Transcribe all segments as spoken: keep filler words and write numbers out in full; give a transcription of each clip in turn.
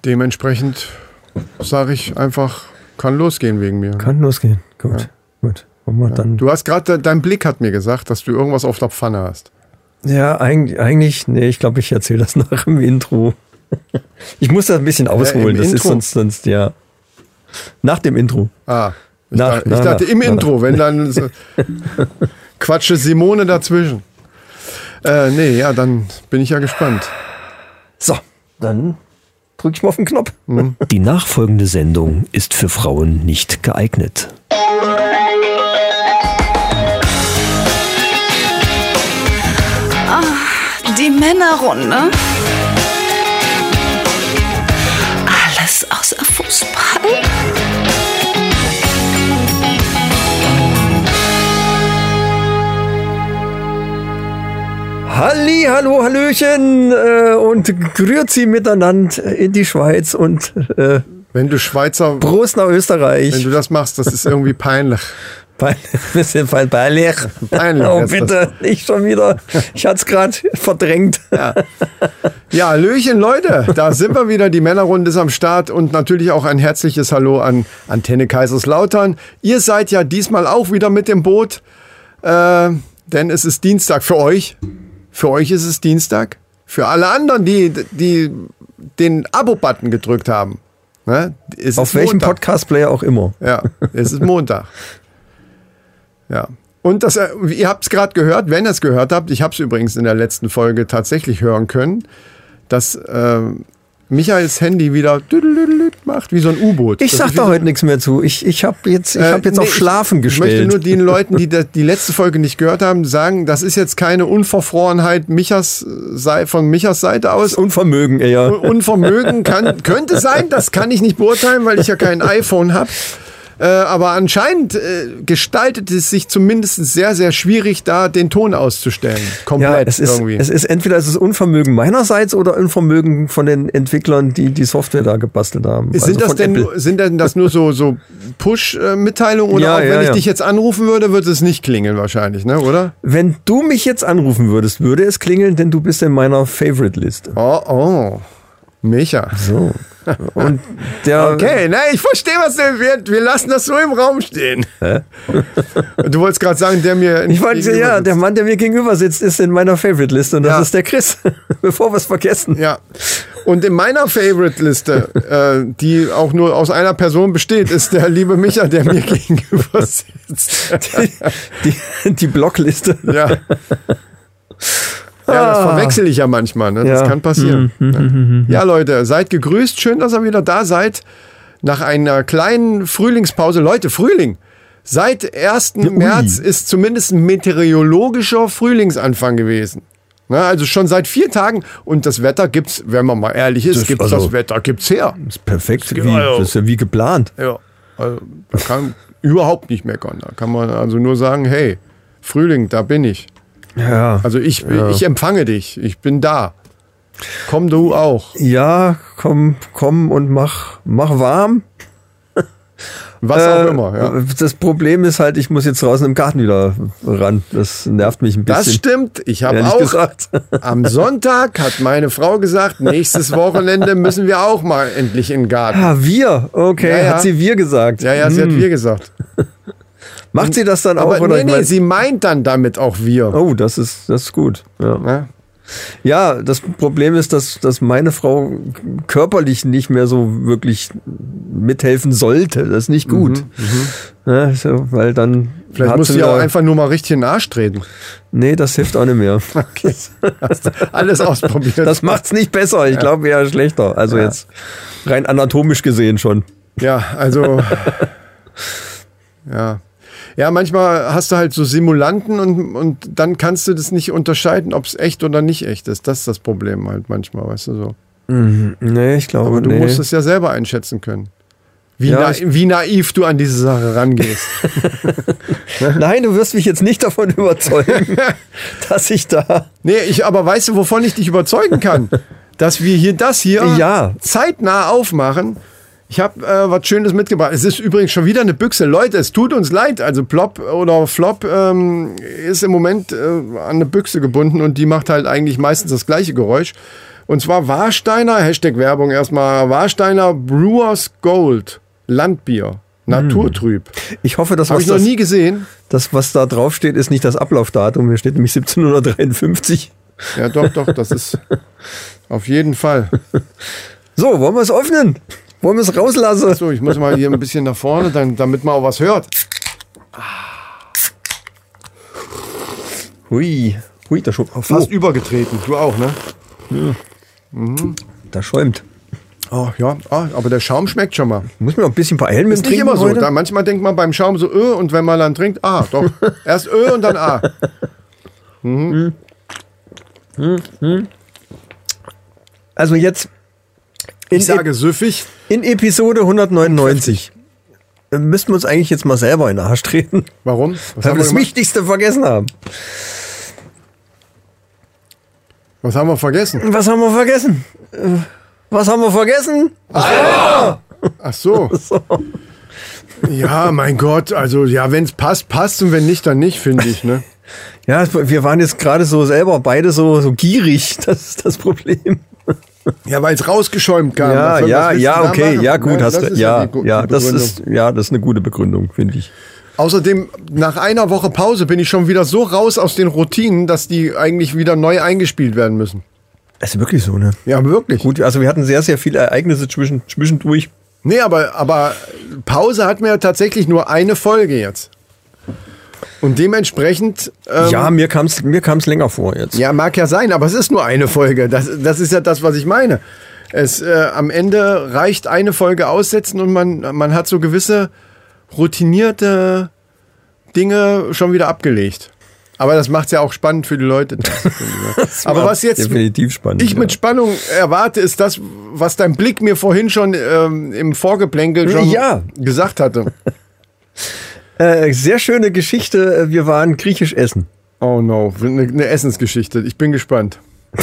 Dementsprechend sage ich einfach, kann losgehen wegen mir. Kann losgehen, gut. Ja. gut. Ja. Dann Du hast gerade, dein Blick hat mir gesagt, dass du irgendwas auf der Pfanne hast. Ja, eigentlich, eigentlich nee, ich glaube, ich erzähle das nach dem Intro. Ich muss das ein bisschen ausholen, ja, das Intro? ist sonst, sonst, ja. Nach dem Intro. Ah, ich, nach, dachte, nach, ich dachte nach, im nach, Intro, nach. wenn dann so quatsche Simone dazwischen. Äh, nee, ja, dann bin ich ja gespannt. So, dann drücke ich mal auf den Knopf. Mhm. Die nachfolgende Sendung ist für Frauen nicht geeignet. Die Männerrunde. Alles außer Fußball. Halli, hallo, hallöchen äh, und grüezi miteinander in die Schweiz und äh, Wenn du Schweizer, Prost nach Österreich. wenn du das machst, das ist irgendwie peinlich. Ein bisschen peinlich. Peinlich Oh, ist bitte, nicht schon wieder. Ich hatte es gerade verdrängt. Ja. Ja, Hallöchen, Leute, da sind wir wieder. Die Männerrunde ist am Start und natürlich auch ein herzliches Hallo an Antenne Kaiserslautern. Ihr seid ja diesmal auch wieder mit dem Boot, äh, denn es ist Dienstag für euch. Für euch ist es Dienstag. Für alle anderen, die, die den Abo-Button gedrückt haben. Ne? Es Auf ist welchem Montag. Podcast-Player auch immer. Ja, es ist Montag. Ja. Und das, ihr habt es gerade gehört, wenn ihr es gehört habt, ich habe es übrigens in der letzten Folge tatsächlich hören können, dass äh, Michaels Handy wieder macht, wie so ein U-Boot. Ich Das sag ist wie da so- heute nichts mehr zu. Ich, ich habe jetzt, ich Äh, hab jetzt nee, auf Schlafen ich, gestellt. Ich möchte nur den Leuten, die da, die letzte Folge nicht gehört haben, sagen, das ist jetzt keine Unverfrorenheit Michas, Sei- von Michas Seite aus. Unvermögen eher. Unvermögen kann, könnte sein, das kann ich nicht beurteilen, weil ich ja kein iPhone habe. Äh, aber anscheinend äh, gestaltet es sich zumindest sehr, sehr schwierig, da den Ton auszustellen. Komplett Ja, es ist, irgendwie. es ist entweder es ist Unvermögen meinerseits oder Unvermögen von den Entwicklern, die die Software da gebastelt haben. sind, Also das von denn, Apple. sind denn das nur so, so Push-Mitteilungen? Oder Ja, auch wenn ja, ich ja. dich jetzt anrufen würde, würde es nicht klingeln wahrscheinlich, ne? Oder? Wenn du mich jetzt anrufen würdest, würde es klingeln, denn du bist in meiner Favorite-Liste. Oh, oh. Micha. So. Und der, Okay, ne, ich verstehe, was du, wir, wir lassen das so im Raum stehen. Hä? Du wolltest gerade sagen, der mir Ich wollte, gegenüber ja, sitzt. der Mann, der mir gegenüber sitzt, ist in meiner Favorite-Liste und das Ja. ist der Chris. Bevor wir es vergessen. Ja. Und in meiner Favorite-Liste, äh, die auch nur aus einer Person besteht, ist der liebe Micha, der mir gegenüber sitzt. Die, die Blockliste. Ja. Ja, das verwechsel ich ja manchmal, ne? Das Ja. kann passieren. Ne? Ja, Leute, seid gegrüßt. Schön, dass ihr wieder da seid. Nach einer kleinen Frühlingspause. Leute, Frühling. Seit ersten März ist zumindest ein meteorologischer Frühlingsanfang gewesen. Ne? Also schon seit vier Tagen. Und das Wetter gibt's, wenn man mal ehrlich ist, Das- gibt's also- das Wetter gibt's her. Das ist perfekt. Das Wie, geht also. das ist ja wie geplant. Ja, also da kann überhaupt nicht meckern. Da kann man also nur sagen, hey, Frühling, da bin ich. Ja. Also ich, ich empfange dich. Ich bin da. Komm du auch. Ja, komm, komm und mach, mach warm. Was auch Äh, immer. Ja. Das Problem ist halt, ich muss jetzt draußen im Garten wieder ran. Das nervt mich ein bisschen. Das stimmt. Ich habe ehrlich auch gesagt. am Sonntag hat meine Frau gesagt, nächstes Wochenende müssen wir auch mal endlich in den Garten. Ah, wir. Okay, Ja, ja. hat sie wir gesagt. Ja, ja, sie hat Hm. wir gesagt. Macht sie das dann Aber auch? Oder? nee, Ich nee, mein- sie meint dann damit auch wir. oh, das ist, das ist gut. Ja. Ne? Ja, das Problem ist, dass, dass meine Frau körperlich nicht mehr so wirklich mithelfen sollte. Das ist nicht gut. Ja, so, weil dann. Vielleicht hat musst sie du ja auch wieder- einfach nur mal richtig in den Arsch treten. Nee, das hilft auch nicht mehr. Okay. Hast du alles ausprobiert. Das macht's nicht besser. Ich glaube eher schlechter. Also Ja. jetzt rein anatomisch gesehen schon. Ja, also. ja. Ja, manchmal hast du halt so Simulanten und, und dann kannst du das nicht unterscheiden, ob es echt oder nicht echt ist. Das ist das Problem halt manchmal, weißt du so. Nee, ich glaube Aber du nee. musst es ja selber einschätzen können. Wie, Ja, na, ich- wie naiv du an diese Sache rangehst. Nein, du wirst mich jetzt nicht davon überzeugen, dass ich da. Nee, ich, aber weißt du, wovon ich dich überzeugen kann? Dass wir hier das hier Ja. zeitnah aufmachen. Ich habe äh, was Schönes mitgebracht. Es ist übrigens schon wieder eine Büchse. Leute, es tut uns leid. Also Plop oder Flop ähm, ist im Moment äh, an eine Büchse gebunden und die macht halt eigentlich meistens das gleiche Geräusch. Und zwar Warsteiner, Hashtag Werbung erstmal, Warsteiner Brewers Gold, Landbier, naturtrüb. Ich hoffe, dass Habe was ich noch das, nie gesehen. das, was da drauf steht, ist nicht das Ablaufdatum. Hier steht nämlich siebzehnhundertdreiundfünfzig. Ja, doch, doch, das ist auf jeden Fall. So, wollen wir es öffnen? Wollen wir es rauslassen? So, ich muss mal hier ein bisschen nach vorne, dann, damit man auch was hört. Hui, hui, da schon Fast übergetreten. Du auch, ne? Da schäumt. Oh, ja, ah, aber der Schaum schmeckt schon mal. Muss mir noch ein bisschen beeilen mit Ist dem nicht Trinken immer so. heute? Da, manchmal denkt man beim Schaum so, ö, und wenn man dann trinkt, ah, doch. Erst ö und dann a. Also jetzt in, Ich sage süffig. in Episode hundertneunundneunzig äh, müssten wir uns eigentlich jetzt mal selber in den Arsch treten, Warum? Was weil haben wir wir das gemacht? Wichtigste vergessen haben. Was haben wir vergessen? Was haben wir vergessen? Äh, Was haben wir vergessen? Ach so. Ja, mein Gott. Also, ja, wenn es passt, passt. Und wenn nicht, dann nicht, finde ich, ne? Ja, wir waren jetzt gerade so selber beide so, so gierig. Das ist das Problem. Ja, weil es rausgeschäumt kam. Ja, Was soll- was ja, willst du ja, da okay, machen? ja, gut, Ne, hast das du, ist ja, die gu- ja, die das Begründung. ist, ja, das ist eine gute Begründung, finde ich. Außerdem, nach einer Woche Pause bin ich schon wieder so raus aus den Routinen, dass die eigentlich wieder neu eingespielt werden müssen. Das ist wirklich so, ne? Ja, wirklich. Gut, also wir hatten sehr, sehr viele Ereignisse zwischen, zwischendurch. Nee, aber, aber Pause hatten wir ja tatsächlich nur eine Folge jetzt. Und dementsprechend. Ähm, Ja, mir kam es mir kam's länger vor jetzt. Ja, mag ja sein, aber es ist nur eine Folge. Das, das ist ja das, was ich meine. Es, äh, am Ende reicht eine Folge aussetzen und man, man hat so gewisse routinierte Dinge schon wieder abgelegt. Aber das macht es ja auch spannend für die Leute. Das aber war was jetzt definitiv spannend. ich mit ja. Spannung erwarte, ist das, was dein Blick mir vorhin schon ähm, im Vorgeplänkel schon Ja. gesagt hatte. Äh, sehr schöne Geschichte. Wir waren griechisch essen. Oh no, eine, eine Essensgeschichte. Ich bin gespannt.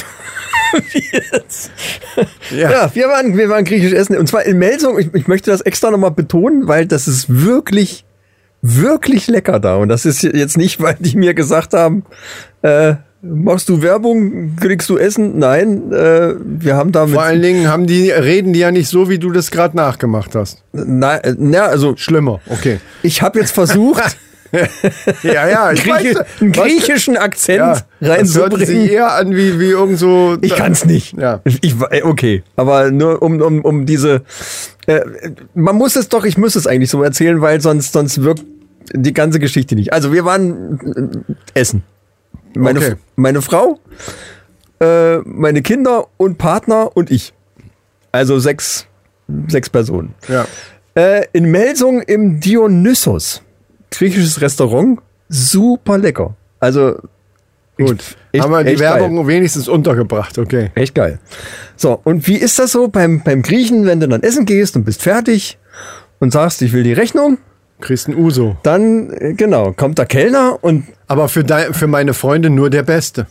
Ja. Ja, wir waren, wir waren griechisch essen. Und zwar in Melsung. Ich, ich möchte das extra nochmal betonen, weil das ist wirklich, wirklich lecker da. Und das ist jetzt nicht, weil die mir gesagt haben, äh, machst du Werbung, kriegst du Essen? Nein, äh, wir haben damit. Vor allen Dingen haben die, reden die ja nicht so, wie du das gerade nachgemacht hast. Na, äh, na, also Schlimmer, okay. ich habe jetzt versucht, Ja, ja, ich Grieche, weiß, einen was- griechischen Akzent ja, das hört sich reinzubringen. eher an wie, wie irgend so. Ich kann's nicht. Ja. Ich, äh, okay, aber nur um, um, um diese. Äh, man muss es doch, ich muss es eigentlich so erzählen, weil sonst, sonst wirkt die ganze Geschichte nicht. Also wir waren äh, essen. Meine, Okay. meine Frau, äh, meine Kinder und Partner und ich. Also sechs, sechs Personen. Ja. Äh, in Melsung im Dionysos. Griechisches Restaurant. Super lecker. Also Gut. echt- Haben wir die echt Werbung geil. wenigstens untergebracht, okay. Echt geil. So, und wie ist das so beim, beim Griechen, wenn du dann essen gehst und bist fertig und sagst, ich will die Rechnung, Kriegst ein Uso. dann, äh, genau, kommt der Kellner und Aber für, dein, für meine Freunde nur der Beste.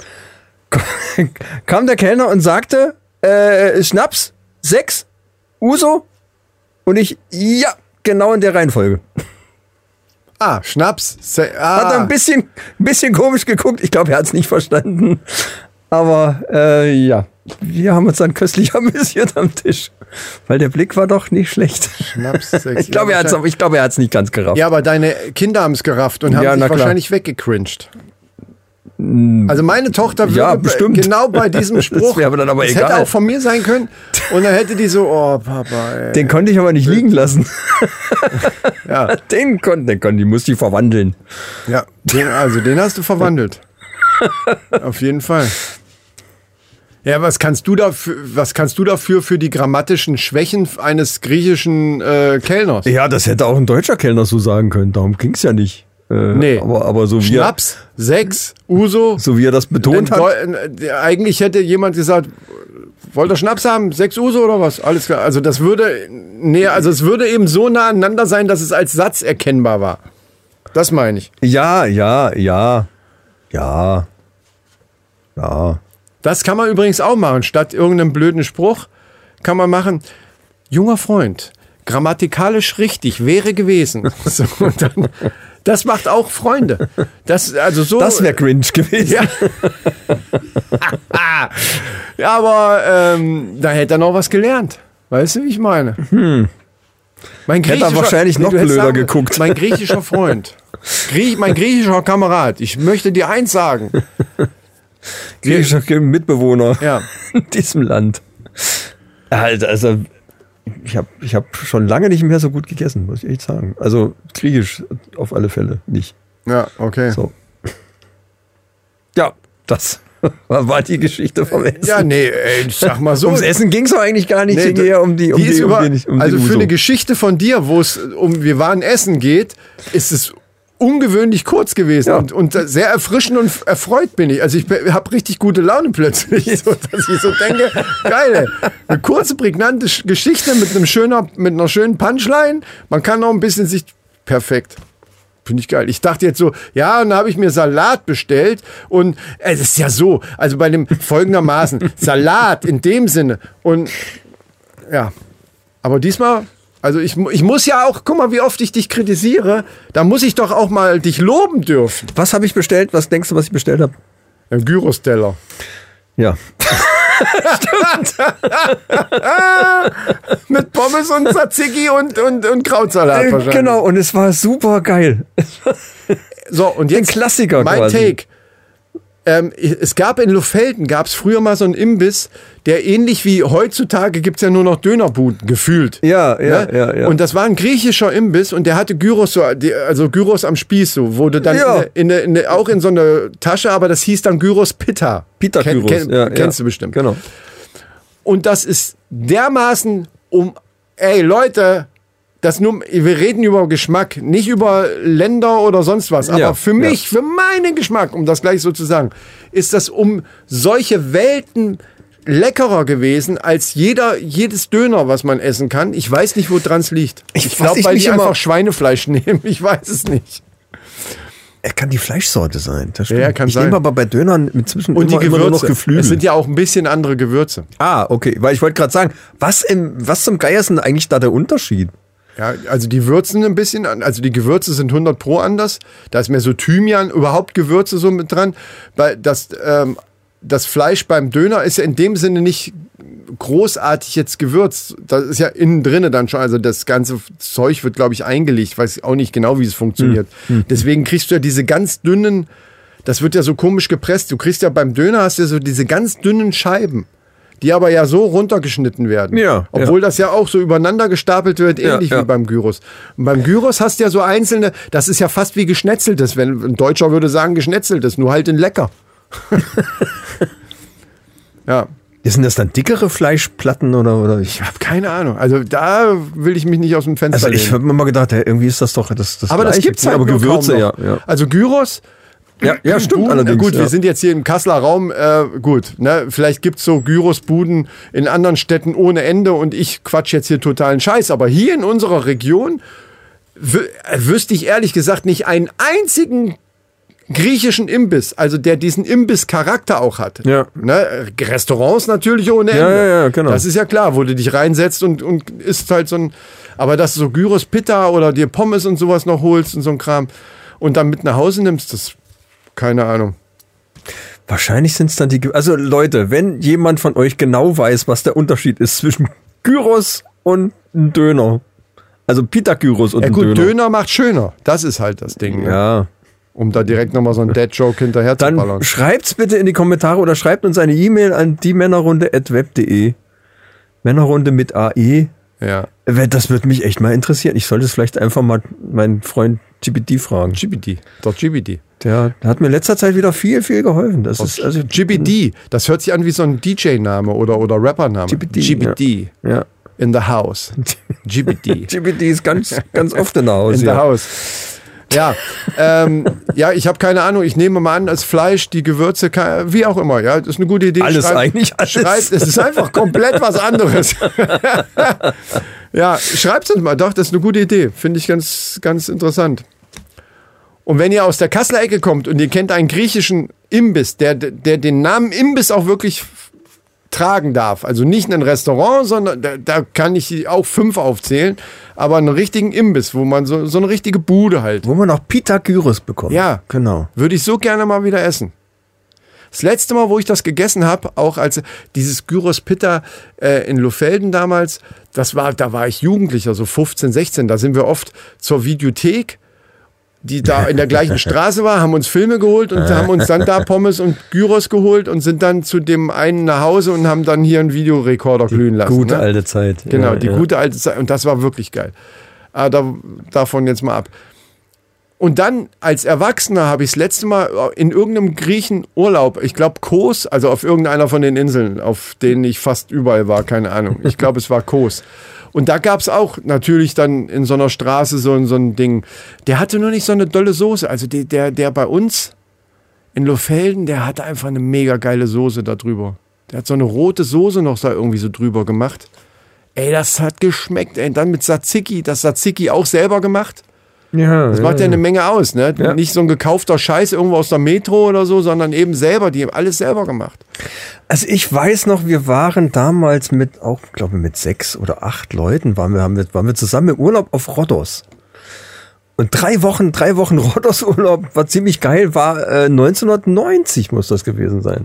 kam der Kellner und sagte, äh, Schnaps, sechs, Uso, und ich, ja, genau in der Reihenfolge. Ah, Schnaps. Se- Hat er Ah, ein bisschen, ein bisschen komisch geguckt, ich glaube, er hat es nicht verstanden. Aber, äh, ja, wir haben uns dann köstlich amüsiert am Tisch, weil der Blick war doch nicht schlecht. Schnaps. Sechs. Ich glaube, er hat's, ich glaube, er hat's nicht ganz gerafft. Ja, aber deine Kinder haben es gerafft und haben Ja, sich na klar. wahrscheinlich weggecringed. Also meine Tochter würde Ja, bei- bestimmt. genau bei diesem Spruch, wäre aber dann aber das egal. hätte auch von mir sein können, und dann hätte die so, oh Papa, ey. Den konnte ich aber nicht liegen lassen. Ja, Den konnte, den konnte, die musste ich verwandeln. ja den, also den hast du verwandelt. Auf jeden Fall. Ja, was kannst du dafür, was kannst du dafür für die grammatischen Schwächen eines griechischen äh, Kellners? Ja, das hätte auch ein deutscher Kellner so sagen können. Darum ging's ja nicht. Äh, Nee. Aber, aber so wie, er, Schnaps, sechs, Uso. so wie er das betont Ein hat. Deu- äh, Eigentlich hätte jemand gesagt, wollt ihr Schnaps haben? Sechs Uso oder was? Alles klar. Also das würde, nee, also es würde eben so nah aneinander sein, dass es als Satz erkennbar war. Das meine ich. Ja, ja, ja. Ja. Ja. Das kann man übrigens auch machen. Statt irgendeinem blöden Spruch kann man machen, junger Freund, grammatikalisch richtig wäre gewesen. So, und dann, das macht auch Freunde. Das, also so, Das wäre cringe gewesen. ja. Ja, aber ähm, da hätte er noch was gelernt. Weißt du, wie ich meine? Hm. Mein Hätte er wahrscheinlich noch du hättest blöder geguckt. Mein griechischer Freund, Griech, mein griechischer Kamerad, ich möchte dir eins sagen. Griechischer Mitbewohner Ja. in diesem Land. Alter, also ich habe ich hab schon lange nicht mehr so gut gegessen, muss ich echt sagen. Also griechisch auf alle Fälle nicht. Ja, okay. So. Ja, das war die Geschichte vom Essen. Ja, nee, ey, ich sag mal so. Ums Essen ging es doch eigentlich gar nicht. Nee, Es ging eher um die, um die ist die, um über, die, um also die für Uso. eine Geschichte von dir, wo es um wir waren essen geht, ist es ungewöhnlich kurz gewesen Ja. und, und sehr erfrischend und erfreut bin ich. Also ich habe richtig gute Laune plötzlich, so, dass ich so denke, geil, ey. Eine kurze, prägnante Sch- Geschichte mit einem schöner, mit einer schönen Punchline. Man kann noch ein bisschen sich perfekt. Finde ich geil. Ich dachte jetzt so, ja, und dann habe ich mir Salat bestellt und es ist ja so, also bei dem folgendermaßen, Salat in dem Sinne und ja, aber diesmal, also ich, mu- ich muss ja auch, guck mal, wie oft ich dich kritisiere, da muss ich doch auch mal dich loben dürfen. Was habe ich bestellt? Was denkst du, was ich bestellt habe? Ein Gyros-Teller. Ja. Mit Pommes und Tzatziki und, und, und Krautsalat Äh, wahrscheinlich. genau, und es war super geil. So, und Ein jetzt Klassiker mein quasi. Take. Ähm, es gab in Luffelden, gab es früher mal so einen Imbiss, der ähnlich wie heutzutage gibt es ja nur noch Dönerbuden, gefühlt. Ja, ja, Ne? ja, ja. Und das war ein griechischer Imbiss und der hatte Gyros, so, die- also Gyros am Spieß, so, wurde dann Ja. in, der- in, der- auch in so eine Tasche, aber das hieß dann Gyros Pitta. Pita Ken- Gyros. ken- ja, kennst ja. du bestimmt. Genau. Und das ist dermaßen um, ey Leute, das nur, wir reden über Geschmack, nicht über Länder oder sonst was. Aber Ja, für mich, für meinen Geschmack, um das gleich so zu sagen, ist das um solche Welten leckerer gewesen als jeder, jedes Döner, was man essen kann. Ich weiß nicht, wo dran es liegt. Ich- Ich was glaube, ich weil mich die immer- einfach Schweinefleisch nehmen. Ich weiß es nicht. Er kann die Fleischsorte sein. Das stimmt. Ja, kann ich sein. nehme aber bei Dönern inzwischen Und immer, die immer nur noch Gewürze. Geflügel. Es sind ja auch ein bisschen andere Gewürze. ah, okay. Weil ich wollte gerade sagen, was, im, was zum Geier ist denn eigentlich da der Unterschied? Ja, also die würzen ein bisschen an, also die Gewürze sind hundert Pro anders. Da ist mehr so Thymian, überhaupt Gewürze so mit dran. Weil das, ähm, das Fleisch beim Döner ist ja in dem Sinne nicht großartig jetzt gewürzt. Das ist ja innen drinne dann schon. Also das ganze Zeug wird, glaube ich, eingelegt. Ich weiß auch nicht genau, wie es funktioniert. Deswegen kriegst du ja diese ganz dünnen, das wird ja so komisch gepresst. Du kriegst ja beim Döner hast du ja so diese ganz dünnen Scheiben, die aber ja so runtergeschnitten werden. Ja, Obwohl das ja auch so übereinander gestapelt wird, ähnlich Ja, ja. wie beim Gyros. Und beim Gyros hast du ja so einzelne, das ist ja fast wie Geschnetzeltes. Wenn ein Deutscher würde sagen Geschnetzeltes, nur halt in lecker. Ja, Sind das dann dickere Fleischplatten oder? oder ich, ich habe keine Ahnung. Also da will ich mich nicht aus dem Fenster also ich lehnen. habe mir mal gedacht, ja, irgendwie ist das doch das, das Aber das Gleiche. gibt's halt aber nur Gewürze, kaum ja, noch. ja. Also Gyros. Ja, ja, stimmt Buden, allerdings, Gut, ja. wir sind jetzt hier im Kasseler Raum. Äh, gut, ne? Vielleicht gibt's so Gyros-Buden in anderen Städten ohne Ende und ich quatsch jetzt hier totalen Scheiß. Aber hier in unserer Region wü- äh, wüsste ich ehrlich gesagt nicht einen einzigen griechischen Imbiss, also der diesen Imbiss-Charakter auch hat. Ja. Ne? Restaurants natürlich ohne Ende. Ja, ja, ja, genau. Das ist ja klar, wo du dich reinsetzt und, und isst halt so ein, aber dass du so Gyros Pitta oder dir Pommes und sowas noch holst und so ein Kram und dann mit nach Hause nimmst, das, keine Ahnung. Wahrscheinlich sind es dann die. Ge- Also Leute, wenn jemand von euch genau weiß, was der Unterschied ist zwischen Gyros und einem Döner, also Pita Gyros und Ja ein gut, Döner. Döner. macht schöner. Das ist halt das Ding. Ne? Ja. Um da direkt nochmal so einen Dead-Joke hinterher zu ballern. Dann schreibt's bitte in die Kommentare oder schreibt uns eine E-Mail an die Männerrunde at web punkt de. Männerrunde mit A E. Ja. Das würde mich echt mal interessieren. Ich sollte es vielleicht einfach mal meinen Freund G B D fragen. G B D. Doch G B D. Der hat mir in letzter Zeit wieder viel, viel geholfen. Das ist also G B D. Das hört sich an wie so ein D J-Name oder, oder Rapper-Name. G B D, G B D. Ja. In the house. G B D. G B D ist ganz, ganz oft in der Haus. In the ja. house. Ja, ähm, ja, ich habe keine Ahnung. Ich nehme mal an, das Fleisch, die Gewürze, ke- wie auch immer. Ja, das ist eine gute Idee. Alles eigentlich, alles. Schreibt, es ist einfach komplett was anderes. Ja, schreibt uns mal. Doch, das ist eine gute Idee. Finde ich ganz, ganz interessant. Und wenn ihr aus der Kasseler Ecke kommt und ihr kennt einen griechischen Imbiss, der, der den Namen Imbiss auch wirklich tragen darf. Also nicht ein Restaurant, sondern da, da kann ich auch fünf aufzählen, aber einen richtigen Imbiss, wo man so, so eine richtige Bude halt. Wo man auch Pita Gyros bekommt. Ja, genau. Würde ich so gerne mal wieder essen. Das letzte Mal, wo ich das gegessen habe, auch als dieses Gyros Pita äh, in Lohfelden damals, das war, da war ich Jugendlicher, so fünfzehn, sechzehn, da sind wir oft zur Videothek, die da in der gleichen Straße war, haben uns Filme geholt und haben uns dann da Pommes und Gyros geholt und sind dann zu dem einen nach Hause und haben dann hier einen Videorekorder die glühen lassen. Gute ne? alte Zeit. Genau, ja, die ja. gute alte Zeit. Und das war wirklich geil. Aber da, davon jetzt mal ab. Und dann als Erwachsener habe ich das letzte Mal in irgendeinem Griechen Urlaub, ich glaube Kos, also auf irgendeiner von den Inseln, auf denen ich fast überall war, keine Ahnung. Ich glaube, es war Kos. Und da gab es auch natürlich dann in so einer Straße so, so ein Ding. Der hatte nur nicht so eine dolle Soße. Also die, der, der bei uns in Lohfelden, der hatte einfach eine mega geile Soße da drüber. Der hat so eine rote Soße noch da irgendwie so drüber gemacht. Ey, das hat geschmeckt. Ey, dann mit Tzatziki, das Tzatziki auch selber gemacht. Ja, Das ja, macht ja ja eine Menge aus, ne? Ja. Nicht so ein gekaufter Scheiß irgendwo aus der Metro oder so, sondern eben selber, die haben alles selber gemacht. Also ich weiß noch, wir waren damals mit, auch glaube mit sechs oder acht Leuten, waren wir, haben wir, waren wir zusammen im Urlaub auf Rhodos. Und drei Wochen, drei Wochen Rhodos-Urlaub war ziemlich geil, war äh, neunzehnhundertneunzig muss das gewesen sein.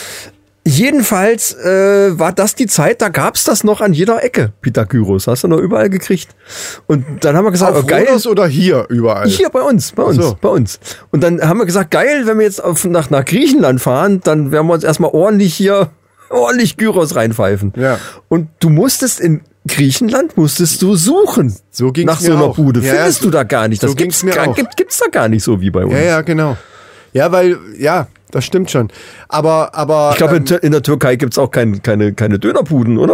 Jedenfalls äh, war das die Zeit, da gab's das noch an jeder Ecke, Pita Gyros, hast du noch überall gekriegt. Und dann haben wir gesagt, Auf oh, geil. Rhodos oder hier überall? Hier bei uns, bei uns, Ach so. bei uns. Und dann haben wir gesagt, geil, wenn wir jetzt auf, nach, nach Griechenland fahren, dann werden wir uns erstmal ordentlich hier, ordentlich Gyros reinpfeifen. Ja. Und du musstest in Griechenland, musstest du suchen. So ging's nach mir so einer auch. Bude. Ja, Findest so- du da gar nicht. Das so ging's gibt's, mir gar, auch. gibt, gibt's da gar nicht so wie bei uns. Ja, ja, genau. Ja, weil, ja, das stimmt schon. Aber, aber. Ich glaube, ähm, in, in der Türkei gibt's auch kein, keine, keine Dönerbuden, oder?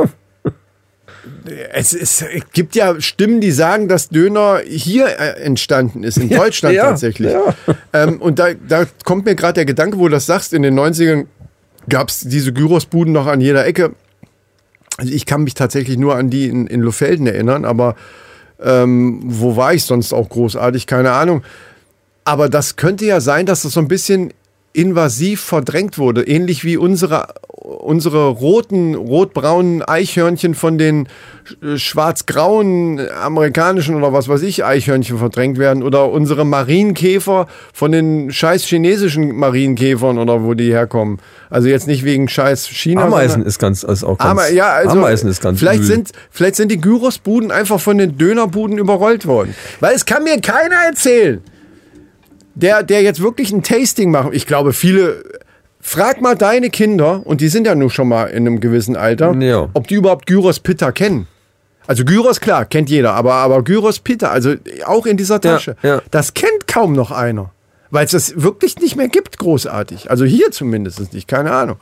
Es, es gibt ja Stimmen, die sagen, dass Döner hier äh, entstanden ist, in Deutschland ja, tatsächlich. ja. Ähm, und da, da kommt mir gerade der Gedanke, wo du das sagst, in den neunzigern gab es diese Gyrosbuden noch an jeder Ecke. Also ich kann mich tatsächlich nur an die in, in Lohfelden erinnern, aber ähm, wo war ich sonst auch großartig? Keine Ahnung. Aber das könnte ja sein, dass das so ein bisschen invasiv verdrängt wurde, ähnlich wie unsere, unsere roten, rotbraunen Eichhörnchen von den sch- schwarz-grauen amerikanischen oder was weiß ich Eichhörnchen verdrängt werden oder unsere Marienkäfer von den scheiß chinesischen Marienkäfern oder wo die herkommen. Also jetzt nicht wegen scheiß China. Ameisen sondern- ist ganz, ist auch ganz, Aber ja, also Ameisen ist ganz vielleicht übel. sind vielleicht sind die Gyrosbuden einfach von den Dönerbuden überrollt worden, weil es kann mir keiner erzählen, der der jetzt wirklich ein Tasting macht. Ich glaube, viele frag mal deine Kinder und die sind ja nun schon mal in einem gewissen Alter, Ja. ob die überhaupt Gyros Pita kennen. Also Gyros klar kennt jeder, aber aber Gyros Pita, also auch in dieser Tasche, ja. das kennt kaum noch einer, weil es das wirklich nicht mehr gibt, großartig. Also hier zumindest nicht, keine Ahnung.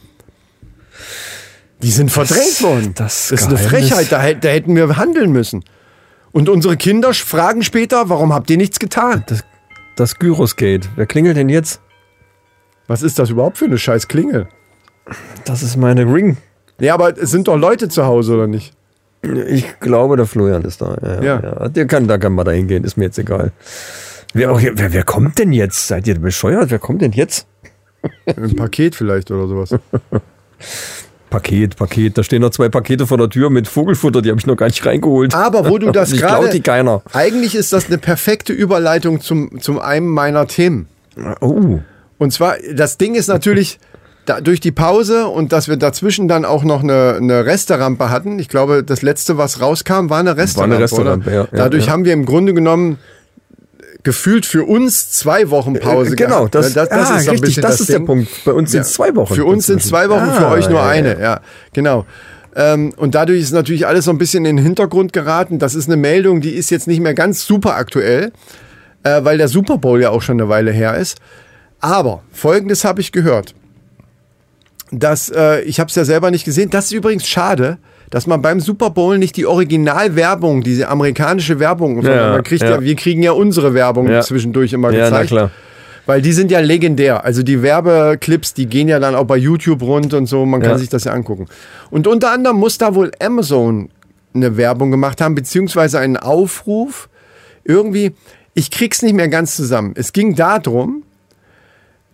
Die sind verdrängt worden. das Das ist eine Geheimnis. Frechheit, da, hätt- da hätten wir handeln müssen. Und unsere Kinder fragen später, warum habt ihr nichts getan? Das, das Gyrosgate. Wer klingelt denn jetzt? Was ist das überhaupt für eine scheiß Klingel? Das ist meine Ring. Ja, aber es sind doch Leute zu Hause, oder nicht? Ich glaube, der Florian ist da. Ja, Ja. ja. Der kann, da kann man da hingehen, ist mir jetzt egal. Wer, okay, wer, wer kommt denn jetzt? Seid ihr bescheuert? Wer kommt denn jetzt? Ein Paket vielleicht oder sowas. Paket, Paket. Da stehen noch zwei Pakete vor der Tür mit Vogelfutter, die habe ich noch gar nicht reingeholt. Aber wo du das Ich gerade... klaut die keiner. Eigentlich ist das eine perfekte Überleitung zum, zum einem meiner Themen. Oh. Und zwar, das Ding ist natürlich, da, durch die Pause und dass wir dazwischen dann auch noch eine, eine Resterampe hatten. Ich glaube, das letzte, was rauskam, war eine Resterampe. Resterampe, oder? ja, ja, Dadurch ja. haben wir im Grunde genommen gefühlt für uns zwei Wochen Pause Äh, genau, gehabt. das, das, das ah, ist so ein richtig, bisschen das, das ist Ding. der Punkt. Bei uns sind es zwei Wochen. Für uns sind es zwei Wochen, Ah, für euch nur ja, eine. ja. Ja, genau. Ähm, und dadurch ist natürlich alles so ein bisschen in den Hintergrund geraten. Das ist eine Meldung, die ist jetzt nicht mehr ganz super aktuell, äh, weil der Super Bowl ja auch schon eine Weile her ist. Aber Folgendes habe ich gehört. Dass, äh, ich habe es ja selber nicht gesehen. Das ist übrigens schade, dass man beim Super Bowl nicht die Originalwerbung, diese amerikanische Werbung, sondern Ja, man kriegt ja. ja. wir kriegen ja unsere Werbung Ja. zwischendurch immer Ja, gezeigt. na klar. Weil die sind ja legendär. Also die Werbeclips, die gehen ja dann auch bei YouTube rund und so. Man kann Ja. sich das ja angucken. Und unter anderem muss da wohl Amazon eine Werbung gemacht haben, beziehungsweise einen Aufruf. Irgendwie, ich krieg's nicht mehr ganz zusammen. Es ging darum,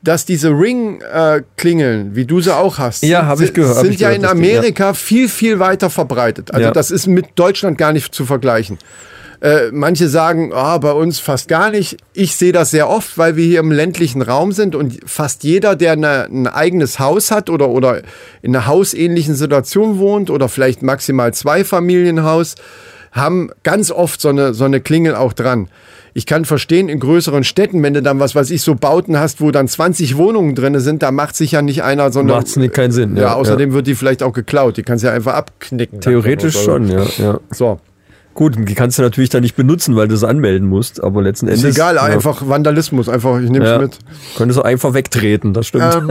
dass diese Ring-Klingeln, äh, wie du sie auch hast, ja, habe ich gehört, sind ich ja gehört, in Amerika die, ja. viel, viel weiter verbreitet. Also ja. das ist mit Deutschland gar nicht zu vergleichen. Äh, manche sagen, oh, bei uns fast gar nicht. Ich sehe das sehr oft, weil wir hier im ländlichen Raum sind und fast jeder, der eine, ein eigenes Haus hat oder, oder in einer hausähnlichen Situation wohnt oder vielleicht maximal zwei Familienhaus, haben ganz oft so eine, so eine Klingel auch dran. Ich kann verstehen, in größeren Städten, wenn du dann, was weiß ich, so Bauten hast, wo dann zwanzig Wohnungen drin sind, da macht sich ja nicht einer, sondern... Macht's nicht keinen Sinn. Ja, Ja, außerdem ja. wird die vielleicht auch geklaut. Die kannst du ja einfach abknicken. Theoretisch schon, ja, ja. So. Gut, die kannst du natürlich dann nicht benutzen, weil du es anmelden musst, aber letzten Endes... Ist egal, ja. einfach Vandalismus, einfach, ich nehme es ja. mit. Könntest du einfach wegtreten, das stimmt. Ähm,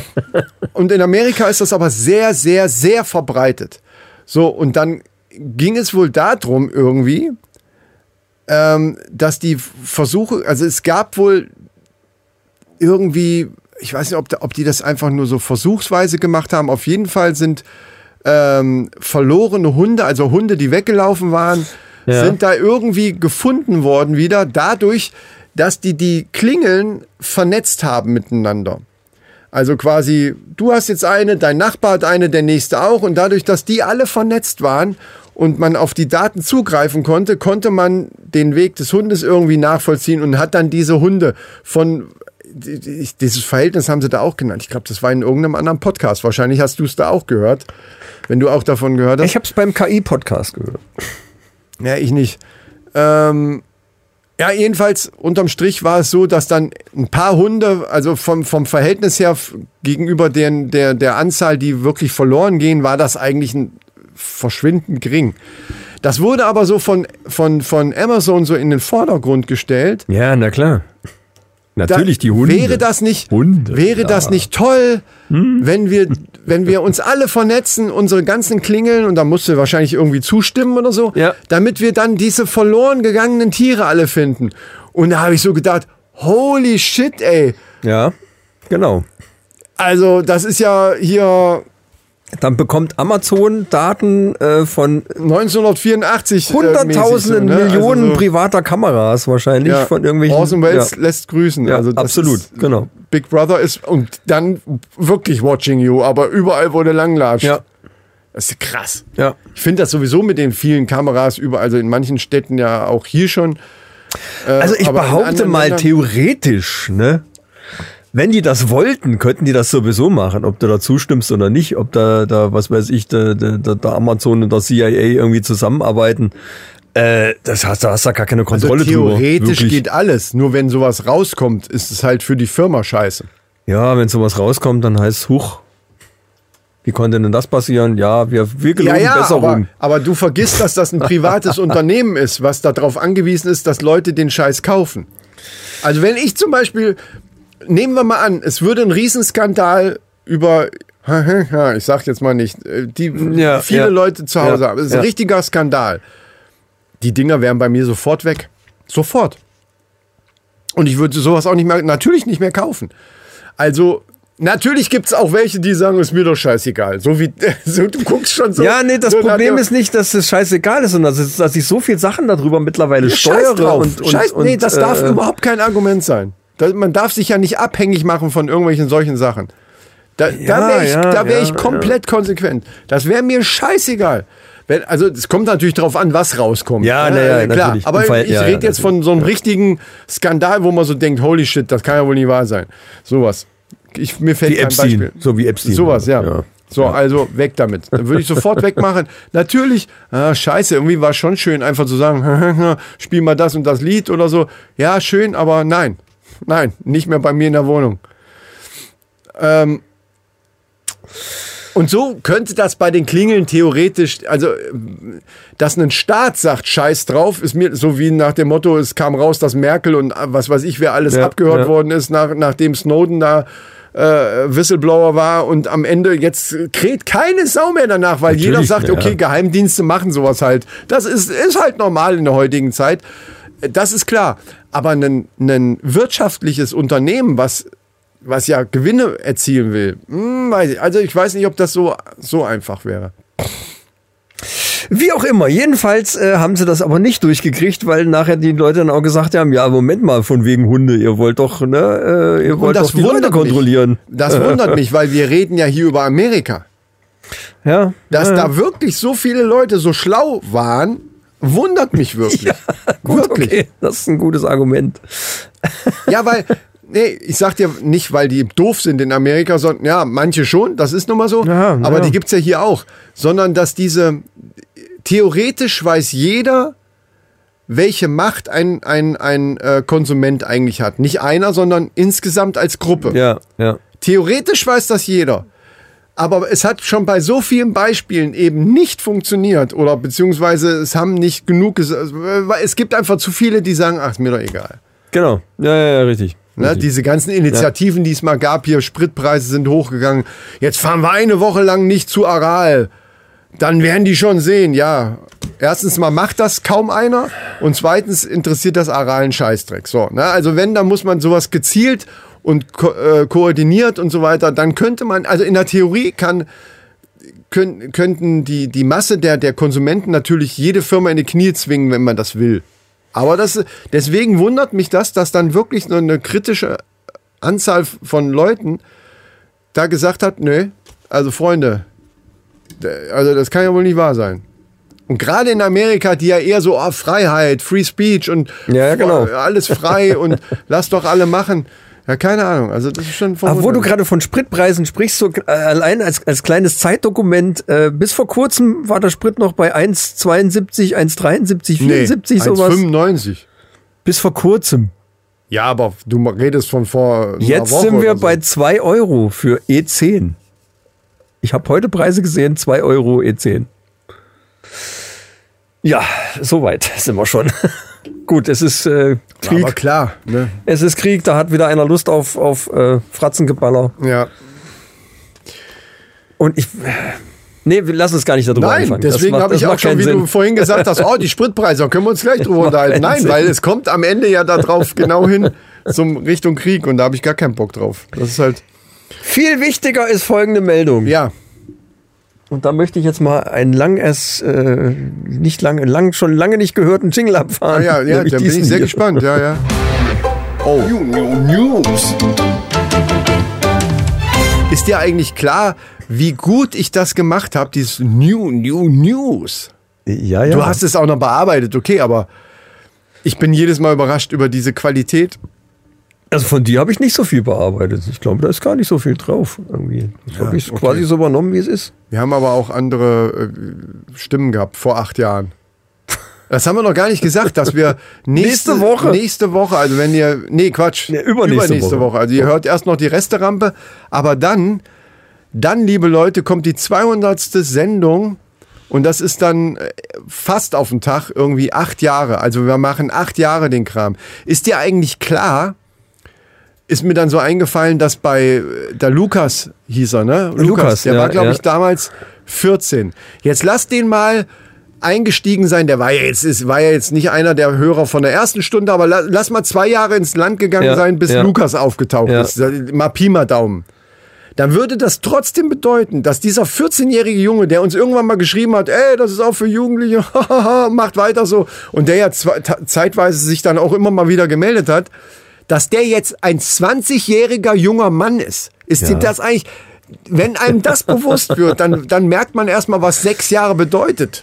und in Amerika ist das aber sehr, sehr, sehr verbreitet. So, und dann ging es wohl darum irgendwie, ähm, dass die Versuche, also es gab wohl irgendwie, ich weiß nicht, ob, ob die das einfach nur so versuchsweise gemacht haben, auf jeden Fall sind ähm, verlorene Hunde, also Hunde, die weggelaufen waren, ja. sind da irgendwie gefunden worden wieder, dadurch, dass die die Klingeln vernetzt haben miteinander. Also quasi, du hast jetzt eine, dein Nachbar hat eine, der nächste auch. Und dadurch, dass die alle vernetzt waren und man auf die Daten zugreifen konnte, konnte man den Weg des Hundes irgendwie nachvollziehen und hat dann diese Hunde von, dieses Verhältnis haben sie da auch genannt. Ich glaube, das war in irgendeinem anderen Podcast. Wahrscheinlich hast du es da auch gehört, wenn du auch davon gehört hast. Ich habe es beim K I-Podcast gehört. Ja, ich nicht. Ähm... Ja, jedenfalls unterm Strich war es so, dass dann ein paar Hunde, also vom, vom Verhältnis her gegenüber den, der, der Anzahl, die wirklich verloren gehen, war das eigentlich ein verschwindend gering. Das wurde aber so von, von, von Amazon so in den Vordergrund gestellt. Ja, na klar. Natürlich, da die Hunde. Wäre das nicht, Hunde, wäre ja. das nicht toll, hm? wenn wir, wenn wir uns alle vernetzen, unsere ganzen Klingeln, und da musst du wahrscheinlich irgendwie zustimmen oder so, ja. damit wir dann diese verloren gegangenen Tiere alle finden. Und da habe ich so gedacht, holy shit, ey. Ja, genau. Also, das ist ja hier... Dann bekommt Amazon Daten äh, von neunzehnhundertvierundachtzig hunderttausenden äh, mäßig, so, ne? Millionen also so, privater Kameras wahrscheinlich ja, von irgendwelchen. Orson Welles ja. lässt grüßen. Ja, also das absolut, ist, genau. Big Brother ist und dann wirklich watching you, aber überall, wo der langlatscht. Ja. Das ist krass. Ja. Ich finde das sowieso mit den vielen Kameras überall, also in manchen Städten ja auch hier schon. Äh, Also ich aber in behaupte anderen mal Ländern, theoretisch, ne? Wenn die das wollten, könnten die das sowieso machen, ob du da zustimmst oder nicht, ob da, da was weiß ich, da, da, da Amazon und der C I A irgendwie zusammenarbeiten. Äh, das hast, da hast du gar keine Kontrolle also drüber. theoretisch Wirklich. geht alles. Nur wenn sowas rauskommt, ist es halt für die Firma scheiße. Ja, wenn sowas rauskommt, dann heißt es, huch, wie konnte denn das passieren? Ja, wir, wir geloben Ja, ja, Besserung. aber, aber du vergisst, dass das ein privates Unternehmen ist, was darauf angewiesen ist, dass Leute den Scheiß kaufen. Also wenn ich zum Beispiel, nehmen wir mal an, es würde ein Riesenskandal über, ich sag jetzt mal nicht, die Ja, viele ja. Leute zu Hause Ja, haben. Es ist ja. ein richtiger Skandal. Die Dinger wären bei mir sofort weg. Sofort. Und ich würde sowas auch nicht mehr, natürlich nicht mehr kaufen. Also, natürlich gibt es auch welche, die sagen, ist mir doch scheißegal. So wie, so, du guckst schon so. Ja, nee, das so Problem nach- ist nicht, dass es scheißegal ist, sondern dass, es, dass ich so viel Sachen darüber mittlerweile Scheiß steuere. drauf. Und, und, Scheiß, nee, und, das darf äh, überhaupt kein Argument sein. Da, man darf sich ja nicht abhängig machen von irgendwelchen solchen Sachen. Da, Ja, da wäre ich, ja, da wär ja, ich komplett konsequent. Das wäre mir scheißegal. Wenn, also es kommt natürlich drauf an, was rauskommt. Ja, na ja, klar. natürlich. Aber Im Fall- ich ja, rede ja, jetzt von so einem richtigen Skandal, wo man so denkt, holy shit, das kann ja wohl nicht wahr sein. Sowas. Ich, mir fällt Wie kein Epstein, Beispiel. so wie Epstein. Sowas, ja. Ja. So, also weg damit. Dann würde ich sofort wegmachen. Natürlich, ah, scheiße, irgendwie war es schon schön, einfach zu sagen, spiel mal das und das Lied oder so. Ja, schön, aber nein. Nein, nicht mehr bei mir in der Wohnung. Ähm, und so könnte das bei den Klingeln theoretisch, also, dass ein Staat sagt, scheiß drauf, ist mir so wie nach dem Motto, es kam raus, dass Merkel und was weiß ich, wer alles Ja, abgehört ja. worden ist, nach, nachdem Snowden da äh, Whistleblower war und am Ende jetzt kräht keine Sau mehr danach, weil jeder Natürlich, sagt, ja. okay, Geheimdienste machen sowas halt. Das ist, ist halt normal in der heutigen Zeit. Das ist klar. Aber ein, ein wirtschaftliches Unternehmen, was, was ja Gewinne erzielen will, hm, weiß ich, also ich weiß nicht, ob das so, so einfach wäre. Wie auch immer, jedenfalls äh, haben sie das aber nicht durchgekriegt, weil nachher die Leute dann auch gesagt haben, ja, Moment mal, von wegen Hunde, ihr wollt doch, ne, äh, ihr wollt doch die Leute kontrollieren. Mich. Das wundert mich, weil wir reden ja hier über Amerika. Ja. Dass ja, da wirklich so viele Leute so schlau waren, wundert mich wirklich. Ja, gut, wirklich. Okay, das ist ein gutes Argument. Ja, weil, nee, ich sag dir nicht, weil die doof sind in Amerika, sondern, ja, manche schon, das ist nun mal so, ja, aber ja. die gibt's ja hier auch, sondern dass diese, theoretisch weiß jeder, welche Macht ein, ein, ein äh, Konsument eigentlich hat. Nicht einer, sondern insgesamt als Gruppe. Ja, ja. Theoretisch weiß das jeder. Aber es hat schon bei so vielen Beispielen eben nicht funktioniert oder beziehungsweise es haben nicht genug, es gibt einfach zu viele, die sagen, ach, ist mir doch egal. Genau, ja, ja, ja richtig. Ne, diese ganzen Initiativen, ja. die es mal gab, hier Spritpreise sind hochgegangen. Jetzt fahren wir eine Woche lang nicht zu Aral. Dann werden die schon sehen, ja. Erstens mal macht das kaum einer und zweitens interessiert das Aral einen Scheißdreck. So, ne? Also wenn, dann muss man sowas gezielt und ko- äh, koordiniert und so weiter, dann könnte man, also in der Theorie kann, können, könnten die, die Masse der, der Konsumenten natürlich jede Firma in die Knie zwingen, wenn man das will. Aber das, deswegen wundert mich das, dass dann wirklich nur eine kritische Anzahl von Leuten da gesagt hat, nö, also Freunde, also das kann ja wohl nicht wahr sein. Und gerade in Amerika, die ja eher so, oh, Freiheit, Free Speech und ja, genau. alles frei und lass doch alle machen. Ja, keine Ahnung. Also das ist schon Aber wo du gerade von Spritpreisen sprichst, so äh, allein als, als kleines Zeitdokument, äh, bis vor kurzem war der Sprit noch bei eins Komma zweiundsiebzig, eins Komma dreiundsiebzig, vierundsiebzig, nee, sowas. eins Komma fünfundneunzig. Bis vor kurzem. Ja, aber du redest von vor einer Jetzt Woche sind wir so. bei zwei Euro für E zehn. Ich habe heute Preise gesehen, zwei Euro E zehn. Ja, soweit sind wir schon. Gut, es ist äh, Krieg. Aber klar, ne? Es ist Krieg, da hat wieder einer Lust auf, auf äh, Fratzengeballer. Ja. Und ich... Nee, wir lassen uns gar nicht darüber Nein, anfangen. deswegen habe ich auch schon, wie Sinn. du vorhin gesagt hast, oh, die Spritpreise, da können wir uns gleich drüber unterhalten. Nein, Sinn. Weil es kommt am Ende ja darauf genau hin zum Richtung Krieg und da habe ich gar keinen Bock drauf. Das ist halt... Viel wichtiger ist folgende Meldung. Ja. Und da möchte ich jetzt mal einen lang erst, äh, nicht lange, lang, schon lange nicht gehörten Jingle abfahren. Ah, ja, ja, da bin ich sehr hier. gespannt, ja, ja. Oh. New, new News. Ist dir eigentlich klar, wie gut ich das gemacht habe, dieses New, New News? Ja, ja. Du hast es auch noch bearbeitet, okay, aber ich bin jedes Mal überrascht über diese Qualität. Also von dir habe ich nicht so viel bearbeitet. Ich glaube, da ist gar nicht so viel drauf. Irgendwie. Das Ja, habe ich okay. quasi so übernommen, wie es ist. Wir haben aber auch andere äh, Stimmen gehabt vor acht Jahren. Das haben wir noch gar nicht gesagt, dass wir nächste, Nächste Woche. Nächste Woche, also wenn ihr, nee, Quatsch, Nee, übernächste Woche. Woche. Also ihr hört erst noch die Resterampe, aber dann, dann, liebe Leute, kommt die zweihundertste Sendung und das ist dann äh, fast auf den Tag, irgendwie acht Jahre. Also wir machen acht Jahre den Kram. Ist dir eigentlich klar, ist mir dann so eingefallen, dass bei der Lukas hieß er, ne? Lukas, Lukas, der ja, war, glaube ich, ja. damals vierzehn. Jetzt lass den mal eingestiegen sein. Der war ja jetzt, ist, war ja jetzt nicht einer der Hörer von der ersten Stunde, aber la, lass mal zwei Jahre ins Land gegangen Ja, sein, bis ja. Lukas aufgetaucht Ja. ist. Mal Pi mal Daumen. Dann würde das trotzdem bedeuten, dass dieser vierzehnjährige Junge, der uns irgendwann mal geschrieben hat, ey, das ist auch für Jugendliche, macht weiter so, und der ja zwe- ta- zeitweise sich dann auch immer mal wieder gemeldet hat, dass der jetzt ein zwanzigjähriger junger Mann ist. Ist Ja. dir das eigentlich, wenn einem das bewusst wird, dann, dann merkt man erstmal, was sechs Jahre bedeutet.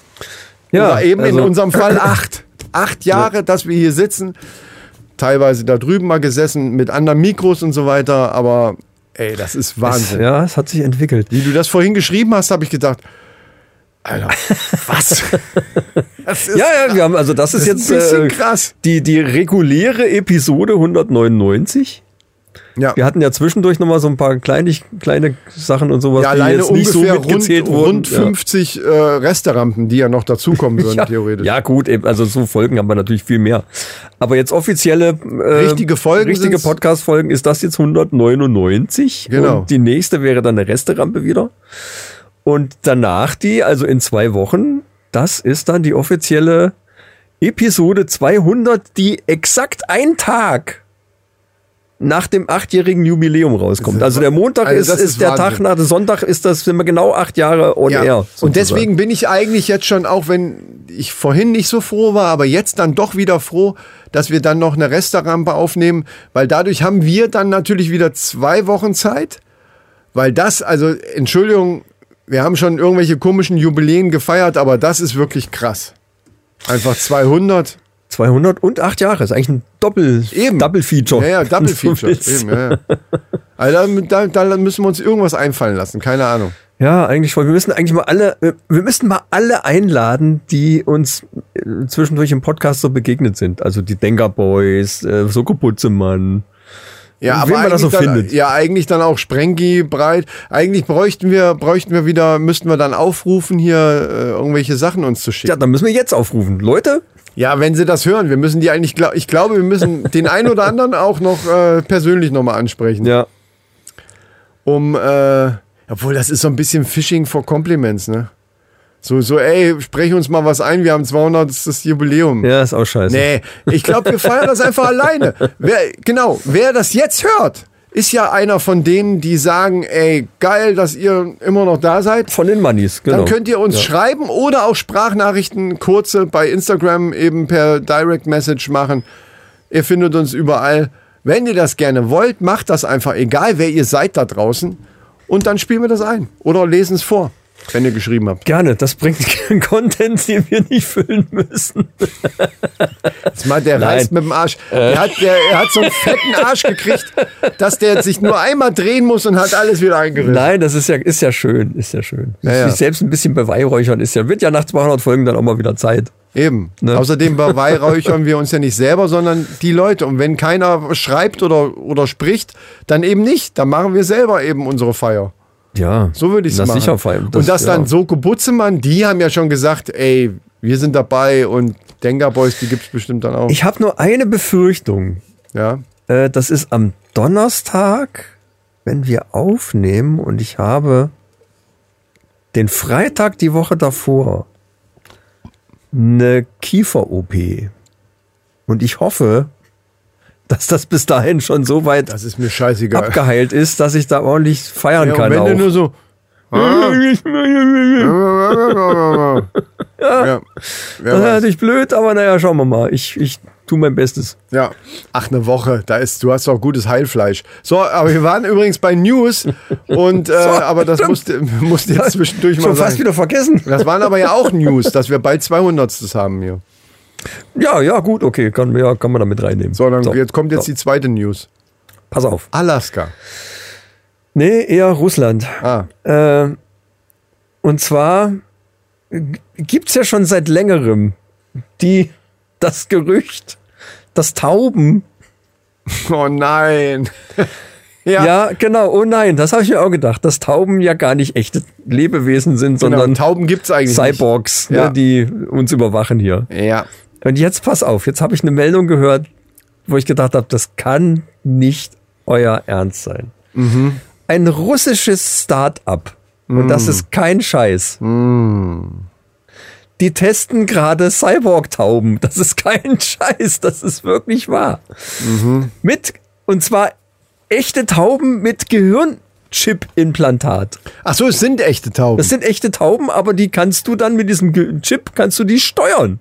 Ja, Oder eben also, in unserem Fall acht. Acht Jahre, Ja. dass wir hier sitzen. Teilweise da drüben mal gesessen mit anderen Mikros und so weiter. Aber ey, das ist Wahnsinn. Ja, es hat sich entwickelt. Wie du das vorhin geschrieben hast, habe ich gedacht, Alter, was? Das ist Ja, ja, wir haben, also das ist, das ist jetzt ein bisschen äh, krass. die, die reguläre Episode hundertneunundneunzig. Ja. Wir hatten ja zwischendurch nochmal so ein paar kleine, kleine Sachen und sowas, Ja, die alleine jetzt nicht so ungefähr rund, mitgezählt wurden. rund fünfzig äh, Resterampen, die ja noch dazukommen würden, ja, theoretisch. Ja, gut, eben, also so Folgen haben wir natürlich viel mehr. Aber jetzt offizielle äh, Richtige Folgen richtige sind's- Podcast-Folgen ist das jetzt hundertneunundneunzig. Genau. Und die nächste wäre dann eine Resterampe wieder. Und danach die, also in zwei Wochen, das ist dann die offizielle Episode zweihundert, die exakt ein Tag nach dem achtjährigen Jubiläum rauskommt. Also der Montag also ist, das ist, ist der Wahnsinn. Tag nach dem Sonntag, ist das, sind wir genau acht Jahre on Ja. air. Und sozusagen. deswegen bin ich eigentlich jetzt schon, auch wenn ich vorhin nicht so froh war, aber jetzt dann doch wieder froh, dass wir dann noch eine Resterampe aufnehmen, weil dadurch haben wir dann natürlich wieder zwei Wochen Zeit, weil das, also Entschuldigung, wir haben schon irgendwelche komischen Jubiläen gefeiert, aber das ist wirklich krass. Einfach zweihundert. zweihundert und acht Jahre, ist eigentlich ein Doppel, Eben. Double Feature. Ja, ja, Double wenn du so Feature. willst. Eben, ja, ja. Also da, da, da müssen wir uns irgendwas einfallen lassen, keine Ahnung. Ja, eigentlich schon. Wir müssen eigentlich mal alle, wir müssten mal alle einladen, die uns äh, zwischendurch im Podcast so begegnet sind. Also die Denker Boys, äh, Soko Putzemann. Ja, Wen aber man da so eigentlich dann, findet. ja, eigentlich dann auch Sprengi, Breit. Eigentlich bräuchten wir, bräuchten wir wieder, müssten wir dann aufrufen, hier äh, irgendwelche Sachen uns zu Ja, schicken. dann müssen wir jetzt aufrufen. Leute, Ja, wenn sie das hören, wir müssen die eigentlich, glaub, ich glaube, wir müssen den einen oder anderen auch noch äh, persönlich nochmal ansprechen. ja, Um, äh, obwohl das ist so ein bisschen Fishing for Compliments, ne? So, so, ey, sprech uns mal was ein, wir haben zweihundertstes Jubiläum. ja, ist auch scheiße. Nee, ich glaube, wir feiern das einfach alleine. Wer, genau, wer das jetzt hört, ist ja einer von denen, die sagen, ey, geil, dass ihr immer noch da seid. Von den Mannis, genau. Dann könnt ihr uns schreiben oder auch Sprachnachrichten, kurze bei Instagram eben per Direct Message machen. Ihr findet uns überall. Wenn ihr das gerne wollt, macht das einfach, egal wer ihr seid da draußen. Und dann spielen wir das ein oder lesen es vor, wenn ihr geschrieben habt. Gerne, das bringt Content, den wir nicht füllen müssen. Jetzt mal, der Nein. reißt mit dem Arsch. Der hat, der, er hat so einen fetten Arsch gekriegt, dass der sich nur einmal drehen muss und hat alles wieder eingerissen. Nein, das ist ja, ist ja schön, ist ja schön. Ja, ja. Sich selbst ein bisschen beweihräuchern ist ja, wird ja nach zweihundert Folgen dann auch mal wieder Zeit. Eben. Ne? Außerdem beweihräuchern wir uns ja nicht selber, sondern die Leute. Und wenn keiner schreibt oder, oder spricht, dann eben nicht. Dann machen wir selber eben unsere Feier. Ja, So würde ich es das machen. sicher feiern. und das dann ja. Soko Butzemann, die haben ja schon gesagt, ey, wir sind dabei und Denker Boys, die gibt's bestimmt dann auch. Ich habe nur eine Befürchtung. ja. Äh, das ist am Donnerstag, wenn wir aufnehmen, und ich habe den Freitag die Woche davor eine Kiefer-O P. Und ich hoffe, dass das bis dahin schon so weit Das ist mir scheißegal. abgeheilt ist, dass ich da ordentlich feiern Ja, und kann. wenn Auch. du nur so. ja. Wer Das ist weiß. natürlich blöd, aber naja, schauen wir mal. Ich, ich tue mein Bestes. Ja. Ach, eine Woche. Da ist, du hast doch gutes Heilfleisch. So, aber wir waren übrigens bei News und äh, aber das stimmt. musste, musste jetzt zwischendurch mal Schon fast sein. wieder vergessen. Das waren aber ja auch News, dass wir bald zweihundertstes haben hier. Ja, ja, gut, okay, kann, ja, kann man da mit reinnehmen. So, dann jetzt kommt jetzt so. die zweite News. Pass auf. Alaska. Nee, eher Russland. Ah. Äh, und zwar g- gibt's ja schon seit längerem die, das Gerücht, dass Tauben, Oh nein. ja. genau, oh nein, das habe ich mir auch gedacht, dass Tauben ja gar nicht echte Lebewesen sind, Genau, sondern Tauben gibt's eigentlich Cyborgs, Ja. ne, die uns überwachen hier. nicht. Ja. Und jetzt pass auf, jetzt habe ich eine Meldung gehört, wo ich gedacht habe, das kann nicht euer Ernst sein. Mhm. Ein russisches Start-up, und das ist kein Scheiß. Die testen gerade Cyborg-Tauben. Das ist kein Scheiß, das ist wirklich wahr. Mit, und zwar echte Tauben mit Gehirnchip-Implantat. Ach so, es sind echte Tauben. Das sind echte Tauben, aber die kannst du dann mit diesem Ge- Chip, kannst du die steuern.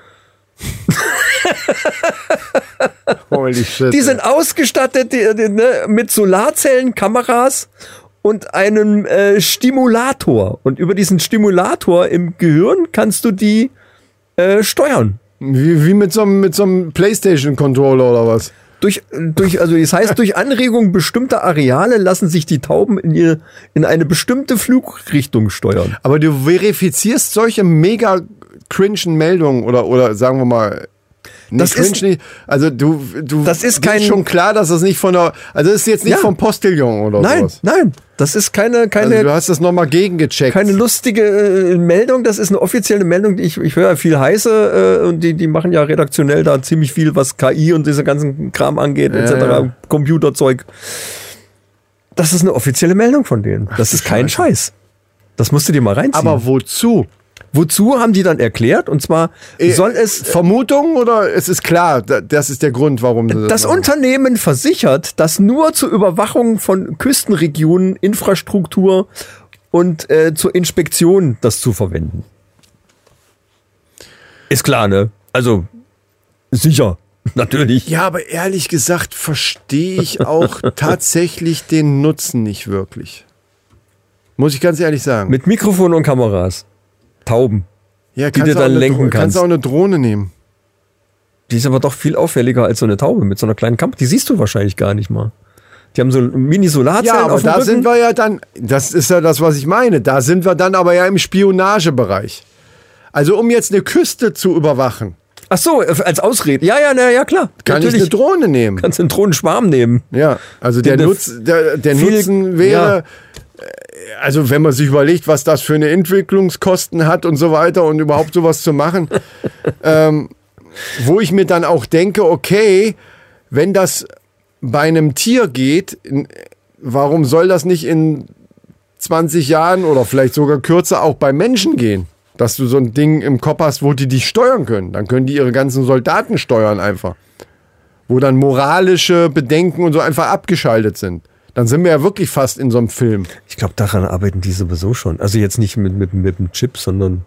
Holy shit. Die sind ausgestattet die, die, ne, mit Solarzellen, Kameras und einem äh, Stimulator. Und über diesen Stimulator im Gehirn kannst du die äh, steuern. Wie, wie mit so einem, mit so einem PlayStation-Controller oder was? Durch, durch, also das heißt, durch Anregung bestimmter Areale lassen sich die Tauben in, ihr, in eine bestimmte Flugrichtung steuern. Aber du verifizierst solche mega cringen Meldungen oder, oder sagen wir mal, nicht Das ist- cringe nicht, also du, du Das ist dir kein- schon klar, dass das nicht von der, also das ist jetzt nicht Ja. vom Postillon oder Nein, sowas. nein, das ist keine, keine, Also du hast das nochmal gegengecheckt. keine lustige äh, Meldung, das ist eine offizielle Meldung. Ich, ich höre viel heiße äh, und die, die machen ja redaktionell da ziemlich viel, was K I und dieser ganzen Kram angeht, et cetera. ja. Computerzeug. Das ist eine offizielle Meldung von denen. Das ist kein Scheiß. Das musst du dir mal reinziehen. Aber wozu? Wozu haben die dann erklärt? Und zwar soll es... Vermutung oder es ist klar, das ist der Grund, warum... Das, das Unternehmen versichert, dass nur zur Überwachung von Küstenregionen, Infrastruktur und äh, zur Inspektion das zu verwenden. Ist klar, ne? Also, sicher, natürlich. Ja, aber ehrlich gesagt verstehe ich auch tatsächlich den Nutzen nicht wirklich. Muss ich ganz ehrlich sagen. Mit Mikrofon und Kameras. Tauben. Ja, die du dann lenken kannst. Kannst auch eine Drohne nehmen. Die ist aber doch viel auffälliger als so eine Taube mit so einer kleinen Kamera. Die siehst du wahrscheinlich gar nicht mal. Die haben so Mini-Solarzellen Ja, aber auf dem da Rücken. sind wir ja dann, das ist ja das, was ich meine, da sind wir dann aber ja im Spionagebereich. Also um jetzt eine Küste zu überwachen. Ach so, als Ausrede. Ja, ja, na, ja, klar. Kann Natürlich. ich eine Drohne nehmen. Kannst du einen Drohnenschwarm nehmen. Ja, also der, Der Nutz, der, der viel- Nutzen wäre, also wenn man sich überlegt, was das für eine Entwicklungskosten hat und so weiter und überhaupt sowas zu machen, ähm, wo ich mir dann auch denke, okay, wenn das bei einem Tier geht, in, warum soll das nicht in zwanzig Jahren oder vielleicht sogar kürzer auch bei Menschen gehen? Dass du so ein Ding im Kopf hast, wo die dich steuern können. Dann können die ihre ganzen Soldaten steuern einfach. Wo dann moralische Bedenken und so einfach abgeschaltet sind. Dann sind wir ja wirklich fast in so einem Film. Ich glaube, daran arbeiten die sowieso schon. Also jetzt nicht mit, mit, mit einem Chip, sondern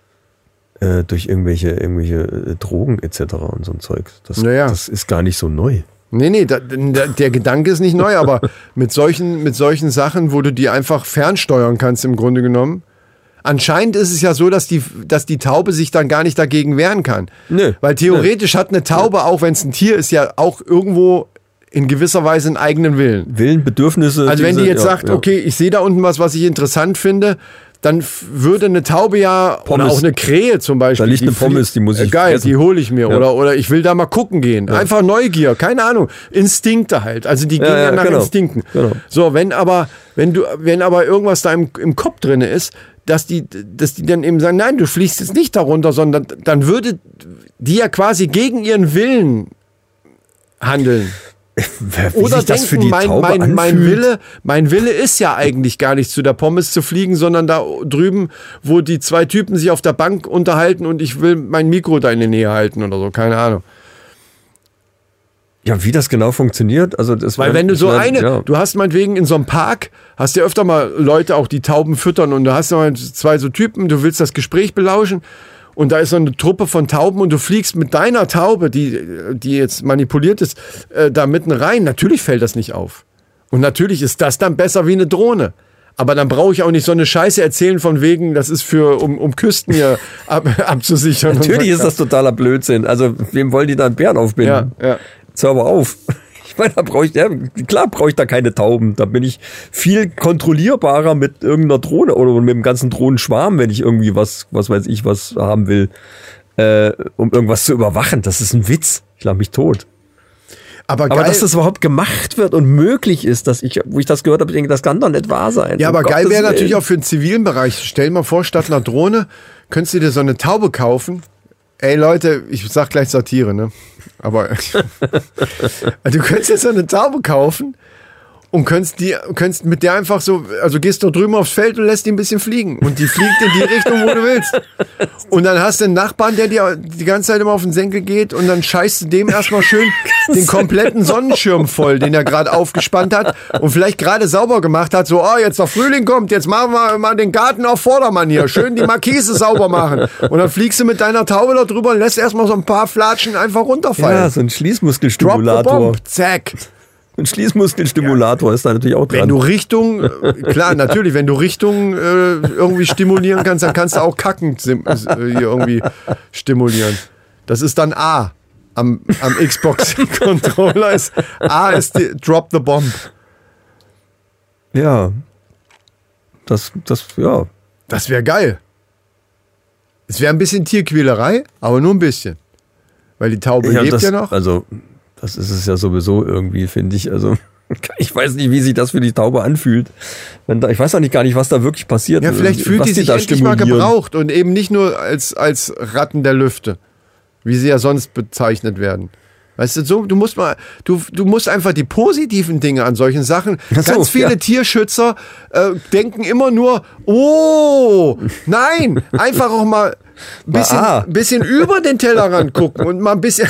äh, durch irgendwelche, irgendwelche äh, Drogen et cetera und so ein Zeug. Das, Naja. das ist gar nicht so neu. Nee, nee, da, der, der Gedanke ist nicht neu, aber mit solchen, mit solchen Sachen, wo du die einfach fernsteuern kannst im Grunde genommen. Anscheinend ist es ja so, dass die, dass die Taube sich dann gar nicht dagegen wehren kann. Nö. Weil theoretisch hat eine Taube, auch wenn es ein Tier ist, ja auch irgendwo in gewisser Weise einen eigenen Willen. Willen, Bedürfnisse. Also wenn die diese- jetzt ja, sagt, ja. okay, ich sehe da unten was, was ich interessant finde, dann f- würde eine Taube ja, Pommes. oder auch eine Krähe zum Beispiel. Da liegt eine flie- Pommes, die muss ich äh, Geil, fressen. die hole ich mir. Ja. Oder, oder ich will da mal gucken gehen. Einfach Neugier, keine Ahnung. Instinkte halt. Also die gehen ja, ja, nach genau. Instinkten. Genau. So, wenn aber, wenn du, wenn aber irgendwas da im, im Kopf drin ist, dass die, dass die dann eben sagen, nein, du fliegst jetzt nicht darunter, sondern dann würde die ja quasi gegen ihren Willen handeln. Wer- wie Oder sich das denken, für die mein, Taube mein, mein, anfühlt. Wille, mein Wille ist ja eigentlich gar nicht zu der Pommes zu fliegen, sondern da drüben, wo die zwei Typen sich auf der Bank unterhalten und ich will mein Mikro da in der Nähe halten oder so, keine Ahnung. Ja, wie das genau funktioniert, also das Weil wär- wenn du das so wär- eine, ja. du hast meinetwegen in so einem Park, hast ja öfter mal Leute auch, die Tauben füttern und du hast noch zwei so Typen, du willst das Gespräch belauschen und da ist so eine Truppe von Tauben und du fliegst mit deiner Taube, die, die jetzt manipuliert ist, äh, da mitten rein. Natürlich fällt das nicht auf. Und natürlich ist das dann besser wie eine Drohne. Aber dann brauche ich auch nicht so eine Scheiße erzählen von wegen, das ist für, um, um Küsten hier ab, abzusichern. Natürlich ist das totaler Blödsinn. Also, wem wollen die da einen Bären aufbinden? Ja, ja. Server auf. Ich meine, da brauche ich, ja, klar brauche ich da keine Tauben. Da bin ich viel kontrollierbarer mit irgendeiner Drohne oder mit dem ganzen Drohnenschwarm, wenn ich irgendwie was, was weiß ich, was haben will, äh, um irgendwas zu überwachen. Das ist ein Witz. Ich lache mich tot. Aber, Aber geil, dass das überhaupt gemacht wird und möglich ist, dass ich, wo ich das gehört habe, ich denke, das kann doch nicht wahr sein. ja, Um aber geil Gottes wäre Willen. natürlich auch für den zivilen Bereich. Stell dir mal vor, statt einer Drohne könntest du dir so eine Taube kaufen. Ey Leute, ich sag gleich Satire, ne? Aber du könntest jetzt so eine Taube kaufen und könntest die, könntest mit der einfach so, also gehst du drüben aufs Feld und lässt die ein bisschen fliegen und die fliegt in die Richtung, wo du willst. Und dann hast du einen Nachbarn, der dir die ganze Zeit immer auf den Senkel geht und dann scheißt du dem erstmal schön den kompletten Sonnenschirm voll, den er gerade aufgespannt hat und vielleicht gerade sauber gemacht hat, so, oh, jetzt der Frühling kommt, jetzt machen wir mal den Garten auf Vordermann hier, schön die Markise sauber machen. Und dann fliegst du mit deiner Taube da drüber und lässt erstmal so ein paar Flatschen einfach runterfallen. Ja, so ein Drop the Schließmuskelstimulator. bomb, zack. Ein Schließmuskelstimulator ist da natürlich auch dran. Wenn du Richtung, äh, klar, natürlich, wenn du Richtung äh, irgendwie stimulieren kannst, dann kannst du auch kackend sim- äh, hier irgendwie stimulieren. Das ist dann A. Am, am Xbox-Controller ist A ist die Drop the Bomb. Ja. Das, das, ja. Das wäre geil. Es wäre ein bisschen Tierquälerei, aber nur ein bisschen. Weil die Taube ja lebt das, ja noch. Also, das ist es ja sowieso irgendwie, finde ich. Also, ich weiß nicht, wie sich das für die Taube anfühlt. Wenn da, ich weiß auch nicht gar nicht, was da wirklich passiert. Ja, vielleicht fühlt was die sich da endlich mal stimulieren. gebraucht und eben nicht nur als, als Ratten der Lüfte, wie sie ja sonst bezeichnet werden. Weißt du, so, du musst mal, du, du musst einfach die positiven Dinge an solchen Sachen. Ach so, Ganz viele ja. Tierschützer äh, denken immer nur, oh, nein, einfach auch mal ein bisschen, Ah. bisschen über den Tellerrand gucken und mal ein bisschen,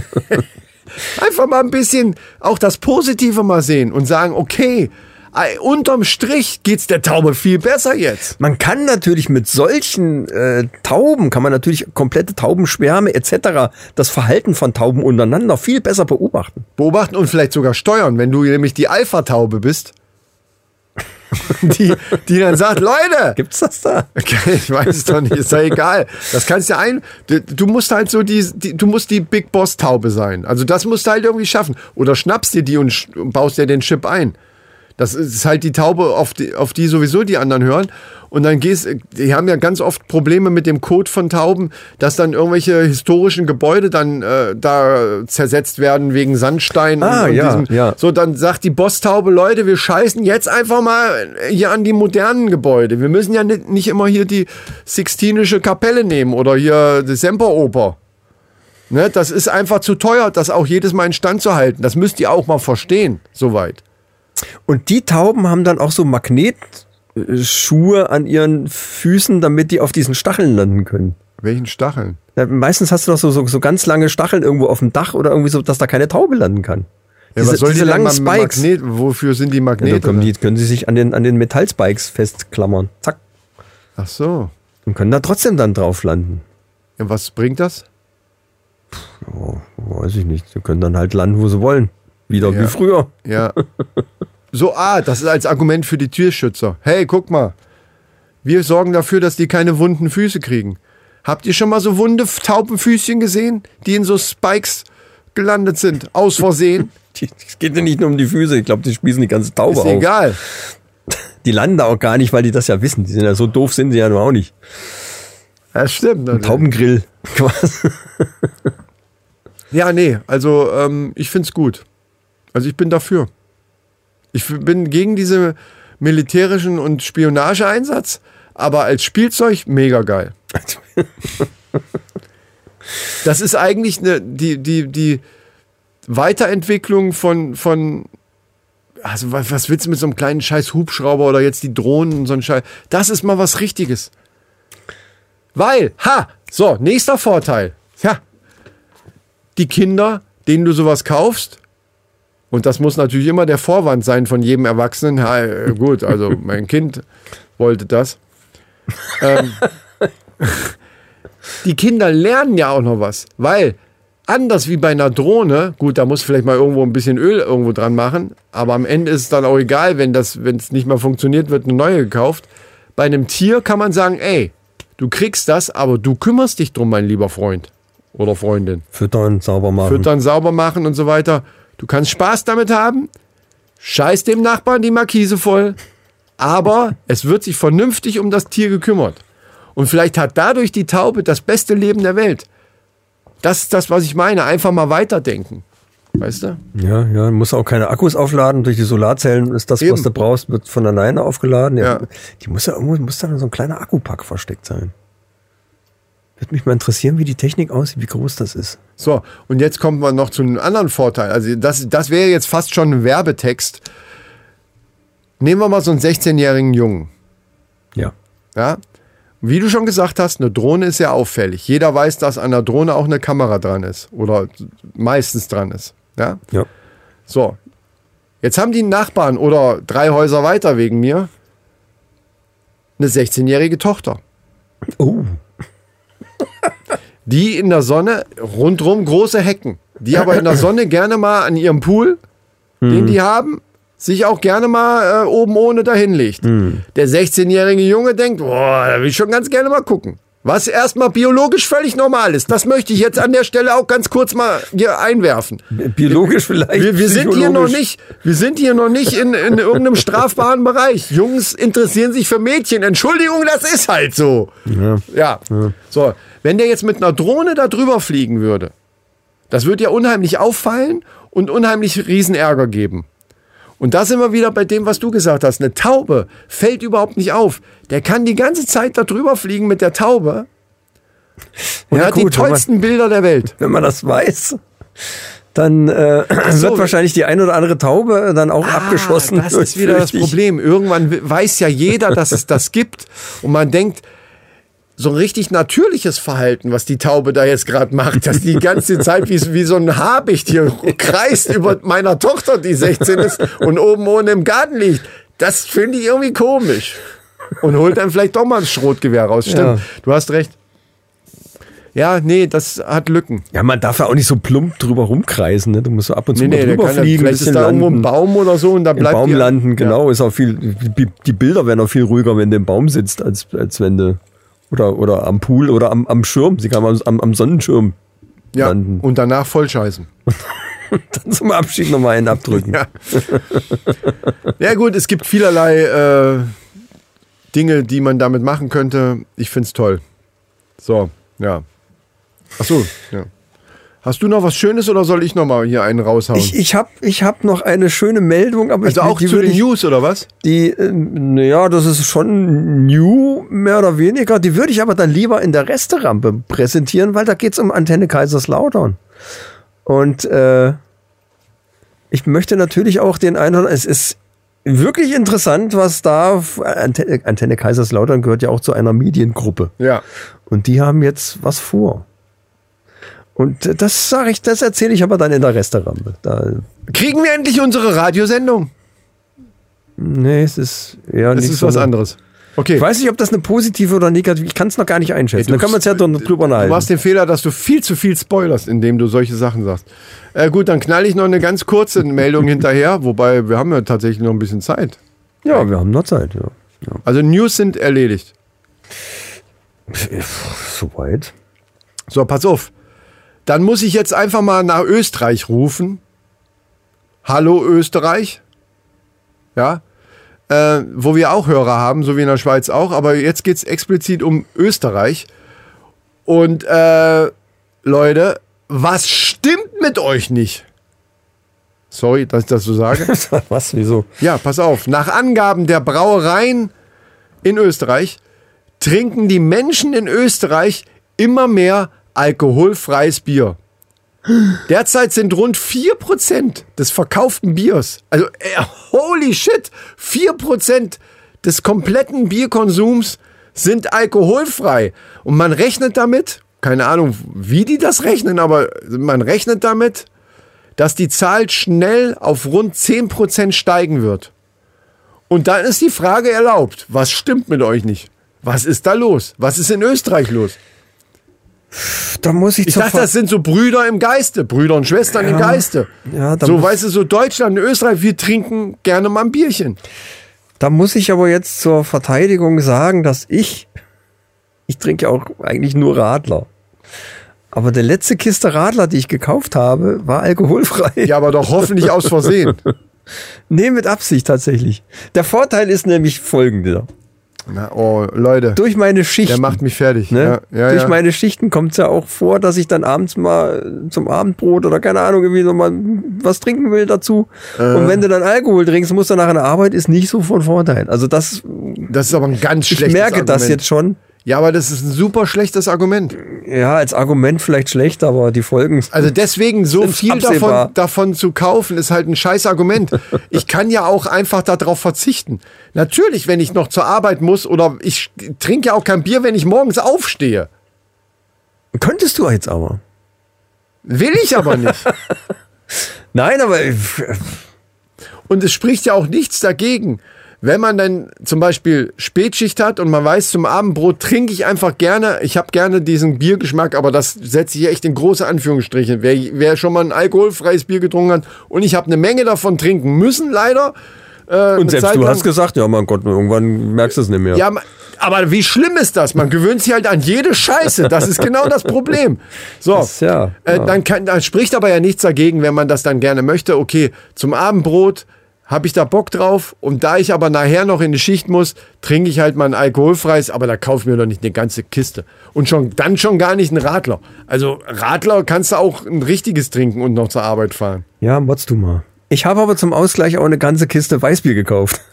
einfach mal ein bisschen auch das Positive mal sehen und sagen, okay, äh, unterm Strich geht's der Taube viel besser jetzt. Man kann natürlich mit solchen äh, Tauben, kann man natürlich komplette Taubenschwärme et cetera, das Verhalten von Tauben untereinander viel besser beobachten. Beobachten und vielleicht sogar steuern, wenn du nämlich die Alpha-Taube bist. Die, die dann sagt, Leute, Gibt's das da? okay, ich weiß es doch nicht, ist doch egal. Das kannst du ja ein, du, du musst halt so die, die, du musst die Big Boss Taube sein. Also das musst du halt irgendwie schaffen. Oder schnappst dir die und, sch- und baust dir den Chip ein. Das ist halt die Taube, auf die, auf die sowieso die anderen hören. Und dann gehst, die haben ja ganz oft Probleme mit dem Code von Tauben, dass dann irgendwelche historischen Gebäude dann äh, da zersetzt werden wegen Sandstein. Ah, und, und ja, diesem, ja. So, dann sagt die Bosstaube, Leute, wir scheißen jetzt einfach mal hier an die modernen Gebäude. Wir müssen ja nicht, nicht immer hier die Sixtinische Kapelle nehmen oder hier die Semperoper. Ne, das ist einfach zu teuer, das auch jedes Mal in Stand zu halten. Das müsst ihr auch mal verstehen, soweit. Und die Tauben haben dann auch so Magnetschuhe an ihren Füßen, damit die auf diesen Stacheln landen können. Welchen Stacheln? Ja, meistens hast du doch so, so, so ganz lange Stacheln irgendwo auf dem Dach oder irgendwie so, dass da keine Taube landen kann. Ja, diese was soll diese die denn langen ma- Spikes. Magnet, wofür sind die Ja, Magnete? dann können, die, können sie sich an den, an den Metallspikes festklammern. Zack. Ach so. Und können da trotzdem dann drauf landen. Ja, was bringt das? Oh, weiß ich nicht. Sie können dann halt landen, wo sie wollen. Wieder Ja. wie früher. Ja. So, ah, das ist als Argument für die Tierschützer. Hey, guck mal. Wir sorgen dafür, dass die keine wunden Füße kriegen. Habt ihr schon mal so wunde F- Taubenfüßchen gesehen, die in so Spikes gelandet sind? Aus Versehen? Es geht ja nicht nur um die Füße. Ich glaube, die spießen die ganze Taube Ist auf. egal. Die landen da auch gar nicht, weil die das ja wissen. Die sind ja so doof, sind sie ja nur auch nicht. Das stimmt. Ein Taubengrill. quasi. Ja, nee, also ähm, ich find's gut. Also ich bin dafür. Ich f- bin gegen diese militärischen und Spionageeinsatz, aber als Spielzeug mega geil. Das ist eigentlich eine, die, die, die Weiterentwicklung von, von also was, was willst du mit so einem kleinen scheiß Hubschrauber oder jetzt die Drohnen und so ein Scheiß. Das ist mal was Richtiges. Weil, ha, so, nächster Vorteil. Ja, die Kinder, denen du sowas kaufst, und das muss natürlich immer der Vorwand sein von jedem Erwachsenen. Ja, äh, gut, also mein Kind wollte das. Ähm, die Kinder lernen ja auch noch was, weil anders wie bei einer Drohne, gut, da muss vielleicht mal irgendwo ein bisschen Öl irgendwo dran machen, aber am Ende ist es dann auch egal, wenn das, wenn es nicht mehr funktioniert, wird eine neue gekauft. Bei einem Tier kann man sagen, ey, du kriegst das, aber du kümmerst dich drum, mein lieber Freund oder Freundin. Füttern, sauber machen. Füttern, sauber machen und so weiter. Du kannst Spaß damit haben, scheiß dem Nachbarn die Markise voll, aber es wird sich vernünftig um das Tier gekümmert. Und vielleicht hat dadurch die Taube das beste Leben der Welt. Das ist das, was ich meine. Einfach mal weiterdenken. Weißt du? Ja, ja, muss auch keine Akkus aufladen. Durch die Solarzellen ist das, Eben. was du brauchst, wird von alleine aufgeladen. Ja. Ja. Die muss ja irgendwo, muss da so ein kleiner Akkupack versteckt sein. Würde mich mal interessieren, wie die Technik aussieht, wie groß das ist. So, und jetzt kommen wir noch zu einem anderen Vorteil. Also das, das wäre jetzt fast schon ein Werbetext. Nehmen wir mal so einen sechzehnjährigen Jungen. Ja. Ja? Wie du schon gesagt hast, eine Drohne ist ja auffällig. Jeder weiß, dass an der Drohne auch eine Kamera dran ist. Oder meistens dran ist. Ja? Ja. So. Jetzt haben die Nachbarn oder drei Häuser weiter wegen mir eine sechzehnjährige Tochter. Oh. Die in der Sonne, rundrum große Hecken, die aber in der Sonne gerne mal an ihrem Pool, den die haben, sich auch gerne mal äh, oben ohne dahin legt. Der sechzehnjährige Junge denkt, boah, da will ich schon ganz gerne mal gucken. Was erstmal biologisch völlig normal ist. Das möchte ich jetzt an der Stelle auch ganz kurz mal hier einwerfen. Biologisch vielleicht. Wir, wir sind hier noch psychologisch. nicht, wir sind hier noch nicht in, in irgendeinem strafbaren Bereich. Jungs interessieren sich für Mädchen. Entschuldigung, das ist halt so. Ja. Ja. So, wenn der jetzt mit einer Drohne da drüber fliegen würde, das würde ja unheimlich auffallen und unheimlich Riesenärger geben. Und da sind wir wieder bei dem, was du gesagt hast. Eine Taube fällt überhaupt nicht auf. Der kann die ganze Zeit da drüber fliegen mit der Taube und Ja, hat gut, die tollsten Bilder der Welt. Wenn man das weiß. dann äh, so, wird wahrscheinlich die ein oder andere Taube dann auch ah, abgeschossen. Das ist wieder das Problem. Irgendwann weiß ja jeder, dass es das gibt. Und man denkt, so ein richtig natürliches Verhalten, was die Taube da jetzt gerade macht, dass die ganze Zeit wie, wie so ein Habicht hier kreist über meiner Tochter, die sechzehn ist und oben ohne im Garten liegt. Das finde ich irgendwie komisch. Und holt dann vielleicht doch mal ein Schrotgewehr raus. Stimmt, ja. Du hast recht. Ja, nee, das hat Lücken. Ja, man darf ja auch nicht so plump drüber rumkreisen. Ne? Du musst so ab und zu nee, mal nee, drüber fliegen. Vielleicht ist da irgendwo ein Baum oder so und da bleibt Im Baum die, landen, genau. Ja. Ist auch viel. Die Bilder werden auch viel ruhiger, wenn du im Baum sitzt, als, als wenn du oder oder am Pool oder am, am Schirm. Sie kann am, am Sonnenschirm ja, landen. Und danach voll scheißen. Dann zum Abschied nochmal einen abdrücken. Ja. Ja gut, es gibt vielerlei äh, Dinge, die man damit machen könnte. Ich find's toll. So, ja. Ach so, ja. Hast du noch was Schönes oder soll ich noch mal hier einen raushauen? Ich, ich habe ich hab noch eine schöne Meldung. Aber also ich, auch die zu den ich, News oder was? Die, äh, naja, das ist schon new, mehr oder weniger. Die würde ich aber dann lieber in der Resterampe präsentieren, weil da geht's um Antenne Kaiserslautern. Und äh, ich möchte natürlich auch den einen, es ist wirklich interessant, was da, Antenne, Antenne Kaiserslautern gehört ja auch zu einer Mediengruppe. Ja. Und die haben jetzt was vor. Und das sage ich, das erzähle ich aber dann in der Resterampe. Da Kriegen wir endlich unsere Radiosendung? Nee, es ist ja nicht. Es ist so was anderes. Okay. Ich weiß nicht, ob das eine positive oder negative, ich kann es noch gar nicht einschätzen. Hey, da können wir uns ja drüber unterhalten. Du machst den Fehler, dass du viel zu viel spoilerst, indem du solche Sachen sagst. Äh, gut, dann knall ich noch eine ganz kurze Meldung hinterher, wobei wir haben ja tatsächlich noch ein bisschen Zeit. Ja, wir haben noch Zeit, ja. ja. Also News sind erledigt. Soweit. So, pass auf. Dann muss ich jetzt einfach mal nach Österreich rufen. Hallo Österreich. Ja. Äh, wo wir auch Hörer haben, so wie in der Schweiz auch. Aber jetzt geht es explizit um Österreich. Und äh, Leute, was stimmt mit euch nicht? Sorry, dass ich das so sage. Was, wieso? Ja, pass auf. Nach Angaben der Brauereien in Österreich trinken die Menschen in Österreich immer mehr alkoholfreies Bier. Derzeit sind rund vier Prozent des verkauften Biers, also äh, holy shit, vier Prozent des kompletten Bierkonsums sind alkoholfrei. Und man rechnet damit, keine Ahnung, wie die das rechnen, aber man rechnet damit, dass die Zahl schnell auf rund zehn Prozent steigen wird. Und dann ist die Frage erlaubt, was stimmt mit euch nicht? Was ist da los? Was ist in Österreich los? Da muss ich ich dachte, das sind so Brüder im Geiste, Brüder und Schwestern ja, im Geiste. Ja, so, weißt du, so Deutschland und Österreich, wir trinken gerne mal ein Bierchen. Da muss ich aber jetzt zur Verteidigung sagen, dass ich, ich trinke ja auch eigentlich nur Radler. Aber der letzte Kiste Radler, die ich gekauft habe, war alkoholfrei. Ja, aber doch hoffentlich aus Versehen. Nee, mit Absicht tatsächlich. Der Vorteil ist nämlich folgender. Na, oh, Leute. Durch meine Schichten. Der macht mich fertig. Ne? Ja, ja, Durch ja. meine Schichten kommt es ja auch vor, dass ich dann abends mal zum Abendbrot oder keine Ahnung, irgendwie noch mal was trinken will dazu. Äh. Und wenn du dann Alkohol trinkst, musst du nach einer Arbeit, ist nicht so von Vorteil. Also das. Das ist aber ein ganz schlechtes Ich merke Argument. das jetzt schon. Ja, aber das ist ein super schlechtes Argument. Ja, als Argument vielleicht schlecht, aber die Folgen. Also deswegen so viel davon, davon zu kaufen, ist halt ein scheiß Argument. Ich kann ja auch einfach darauf verzichten. Natürlich, wenn ich noch zur Arbeit muss oder ich trinke ja auch kein Bier, wenn ich morgens aufstehe. Könntest du jetzt aber. Will ich aber nicht. Nein, aber. Und es spricht ja auch nichts dagegen. Wenn man dann zum Beispiel Spätschicht hat und man weiß, zum Abendbrot trinke ich einfach gerne, ich habe gerne diesen Biergeschmack, aber das setze ich echt in große Anführungsstriche. Wer, wer schon mal ein alkoholfreies Bier getrunken hat und ich habe eine Menge davon trinken müssen, leider. Äh, und selbst du hast gesagt, ja mein Gott, irgendwann merkst du es nicht mehr. Ja, aber wie schlimm ist das? Man gewöhnt sich halt an jede Scheiße. Das ist genau das Problem. So, das, ja, äh, ja. Dann, kann, dann spricht aber ja nichts dagegen, wenn man das dann gerne möchte. Okay, zum Abendbrot habe ich da Bock drauf und da ich aber nachher noch in die Schicht muss, trinke ich halt mal ein alkoholfreies, aber da kaufe ich mir doch nicht eine ganze Kiste. Und schon dann schon gar nicht einen Radler. Also Radler kannst du auch ein richtiges trinken und noch zur Arbeit fahren. Ja, motzt du mal. Ich habe aber zum Ausgleich auch eine ganze Kiste Weißbier gekauft.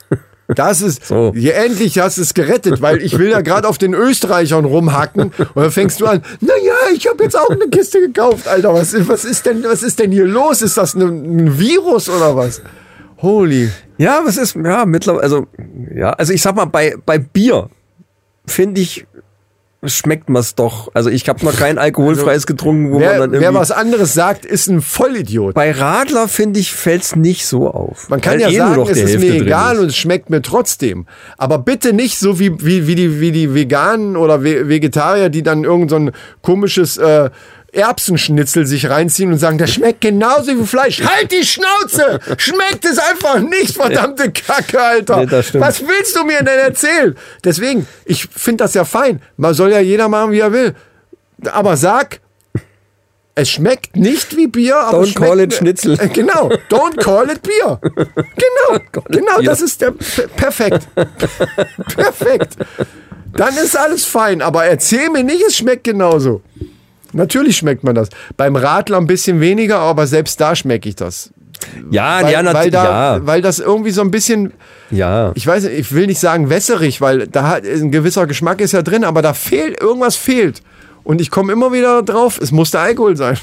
Das ist, So. ja, endlich hast du es gerettet, weil ich will ja gerade auf den Österreichern rumhacken und dann fängst du an, naja, ich habe jetzt auch eine Kiste gekauft, Alter, was, was ist denn, was ist denn hier los? Ist das ein, ein Virus oder was? Holy. Ja, was ist, ja, mittlerweile, also, ja, also ich sag mal, bei, bei Bier finde ich, schmeckt man's doch. Also ich habe noch kein alkoholfreies getrunken, wo Wer, man dann irgendwie... wer was anderes sagt, ist ein Vollidiot. Bei Radler, finde ich, fällt's nicht so auf. Man kann Weil ja eh nur sagen, noch es die ist Hälfte mir drin egal ist. und es schmeckt mir trotzdem. Aber bitte nicht so wie, wie, wie, die, wie die Veganen oder Ve- Vegetarier, die dann irgend so ein komisches äh, Erbsenschnitzel sich reinziehen und sagen, das schmeckt genauso wie Fleisch. Halt die Schnauze! Schmeckt es einfach nicht, verdammte Kacke, Alter. Nee, das stimmt. Was willst du mir denn erzählen? Deswegen, ich finde das ja fein. Man soll ja jeder machen, wie er will. Aber sag, es schmeckt nicht wie Bier, aber Don't es schmeckt, call it Schnitzel. Äh, genau, don't call it Bier. Genau, genau, Bier. das ist der perfekt. Perfekt. Dann ist alles fein, aber erzähl mir nicht, es schmeckt genauso. Natürlich schmeckt man das. Beim Radler ein bisschen weniger, aber selbst da schmecke ich das. Ja, Weil, ja, weil, natürlich, da, ja. weil das irgendwie so ein bisschen, Ja. ich weiß, ich will nicht sagen wässerig, weil da hat, ein gewisser Geschmack ist ja drin, aber da fehlt, irgendwas fehlt. Und ich komme immer wieder drauf, es musste Alkohol sein.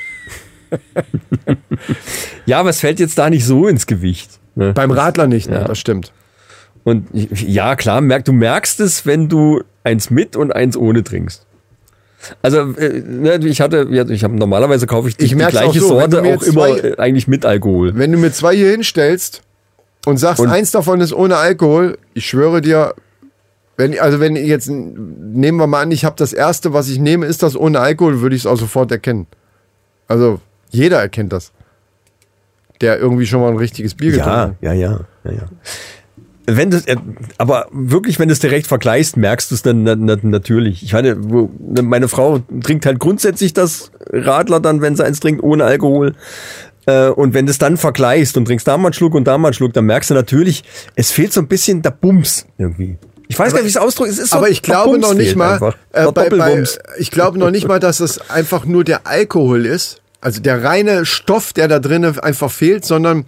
Ja, aber es fällt jetzt da nicht so ins Gewicht. Ne? Beim Radler nicht, ne? Ja. Das stimmt. Und ja, klar, merk, du merkst es, wenn du eins mit und eins ohne trinkst. Also, äh, ne, ich hatte, ja, ich habe normalerweise kaufe ich die, Ich die merk's gleiche auch so, wenn du Sorte mir auch jetzt immer zwei- äh, eigentlich mit Alkohol. Wenn du mir zwei hier hinstellst und sagst, Und- eins davon ist ohne Alkohol, ich schwöre dir, wenn, also wenn ich jetzt, nehmen wir mal an, ich habe das erste, was ich nehme, ist das ohne Alkohol, würde ich es auch sofort erkennen. Also jeder erkennt das, der irgendwie schon mal ein richtiges Bier getrunken Ja, hat. ja, ja, ja, ja. Wenn das, äh, aber wirklich, wenn du es direkt vergleichst, merkst du es dann na, na, natürlich. Ich meine, wo, meine Frau trinkt halt grundsätzlich das Radler dann, wenn sie eins trinkt, ohne Alkohol. Äh, und wenn du es dann vergleichst und trinkst da mal einen Schluck und da mal einen Schluck, dann merkst du natürlich, es fehlt so ein bisschen der Bums irgendwie. Ich weiß gar nicht, wie ich es ausdrücke. Es ist so, Aber ich der glaube Bums noch nicht fehlt mal, einfach. äh, Der bei, bei, Doppelbums. ich glaube noch nicht mal, dass es einfach nur der Alkohol ist, also der reine Stoff, der da drin einfach fehlt, sondern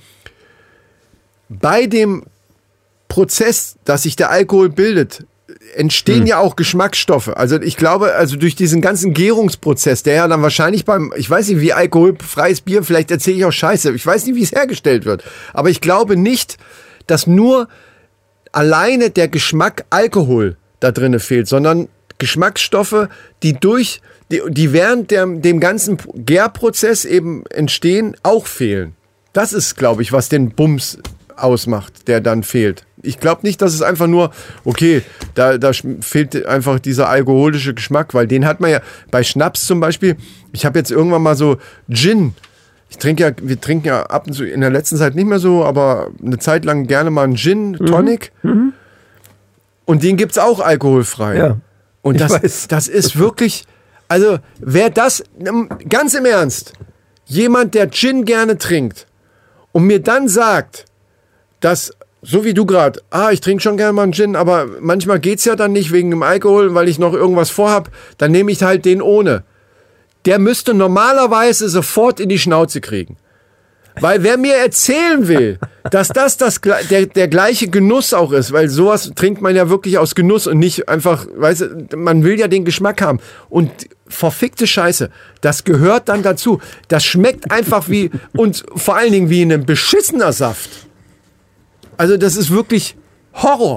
bei dem Prozess, dass sich der Alkohol bildet, entstehen Hm. ja auch Geschmacksstoffe. Also ich glaube, also durch diesen ganzen Gärungsprozess, der ja dann wahrscheinlich beim, ich weiß nicht, wie alkoholfreies Bier, vielleicht erzähle ich auch Scheiße, ich weiß nicht, wie es hergestellt wird, aber ich glaube nicht, dass nur alleine der Geschmack Alkohol da drinne fehlt, sondern Geschmacksstoffe, die durch, die, die während der, dem ganzen Gärprozess eben entstehen, auch fehlen. Das ist, glaube ich, was den Bums ausmacht, der dann fehlt. Ich glaube nicht, dass es einfach nur, okay, da, da fehlt einfach dieser alkoholische Geschmack, weil den hat man ja bei Schnaps zum Beispiel. Ich habe jetzt irgendwann mal so Gin. Ich trinke ja, wir trinken ja ab und zu in der letzten Zeit nicht mehr so, aber eine Zeit lang gerne mal einen Gin Tonic. Mhm. Und den gibt's auch alkoholfrei. Ja, und ich das, weiß. das ist wirklich, also wer das, ganz im Ernst, jemand, der Gin gerne trinkt und mir dann sagt, dass, so wie du gerade, ah, ich trinke schon gerne mal einen Gin, aber manchmal geht's ja dann nicht wegen dem Alkohol, weil ich noch irgendwas vorhab, dann nehme ich halt den ohne. Der müsste normalerweise sofort in die Schnauze kriegen. Weil wer mir erzählen will, dass das, das der, der gleiche Genuss auch ist, weil sowas trinkt man ja wirklich aus Genuss und nicht einfach, weißt du, man will ja den Geschmack haben. Und verfickte Scheiße, das gehört dann dazu. Das schmeckt einfach wie, und vor allen Dingen wie ein beschissener Saft. Also das ist wirklich Horror.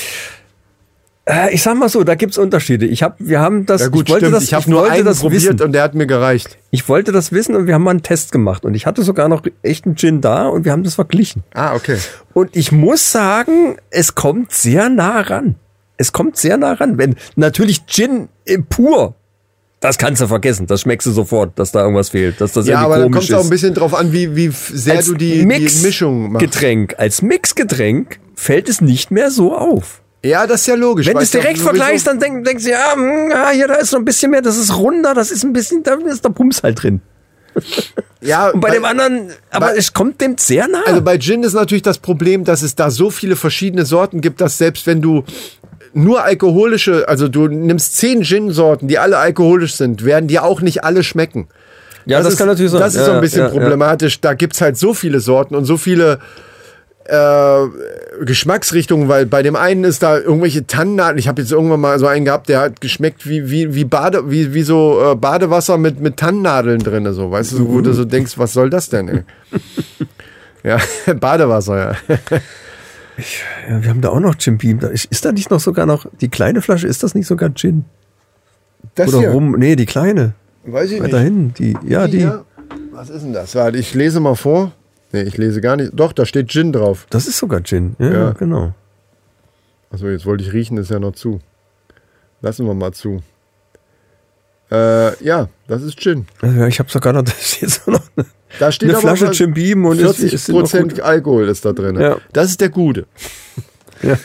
Äh, ich sag mal so, da gibt's Unterschiede. Ich hab, wir haben das, Ja gut, ich wollte stimmt. das, ich habe nur wollte einen das probiert wissen. und der hat mir gereicht. Ich wollte das wissen und wir haben mal einen Test gemacht und ich hatte sogar noch echten Gin da und wir haben das verglichen. Ah, okay. Und ich muss sagen, es kommt sehr nah ran. Es kommt sehr nah ran. Wenn natürlich Gin äh, pur, das kannst du vergessen. Das schmeckst du sofort, dass da irgendwas fehlt, dass das Ja, irgendwie aber dann komisch kommt es auch ein ist. bisschen drauf an, wie, wie sehr Als du die, die Mix- Mischung machst. Getränk, als Mixgetränk fällt es nicht mehr so auf. Ja, das ist ja logisch. Wenn du es Weißt du, direkt sowieso- vergleichst, dann denk, denkst du, ja, hm, ja, hier, da ist noch ein bisschen mehr, das ist runder, das ist ein bisschen, da ist der Pumps halt drin. Ja, Und bei, dem anderen, aber bei- es kommt dem sehr nah. Also bei Gin ist natürlich das Problem, dass es da so viele verschiedene Sorten gibt, dass selbst wenn du nur alkoholische, also du nimmst zehn Gin-Sorten, die alle alkoholisch sind, werden dir auch nicht alle schmecken. ja, das, ist, kann natürlich sein. Das ist ja, so ein bisschen ja, problematisch. Da gibt's halt so viele Sorten und so viele äh, Geschmacksrichtungen, weil bei dem einen ist da irgendwelche Tannennadeln. Ich habe jetzt irgendwann mal so einen gehabt, der hat geschmeckt wie wie wie Bade wie wie so äh, Badewasser mit mit Tannennadeln drin, so, weißt du, wo du so denkst, was soll das denn? Ey? Ja, Badewasser, ja. Ich, ja. Wir haben da auch noch Jim Beam. Ist, ist da nicht noch sogar noch die kleine Flasche? Ist das nicht sogar Gin? Das Oder hier? rum? Nee, die kleine. Weiß ich Weiter nicht. hinten. Die, ja, die. Hier? Was ist denn das? Warte, ich lese mal vor. Nee, ich lese gar nicht. Doch, da steht Gin drauf. Das ist sogar Gin. Ja, Ja. genau. Achso, jetzt wollte ich riechen, ist ja noch zu. Lassen wir mal zu. Äh, ja, das ist Gin. Ja, ich habe sogar noch, da steht so noch eine, Da steht eine aber Flasche was- Jim Beam und es- vierzig es sind noch Prozent gute- Alkohol ist da drin. Ja. Das ist der Gute. Ja.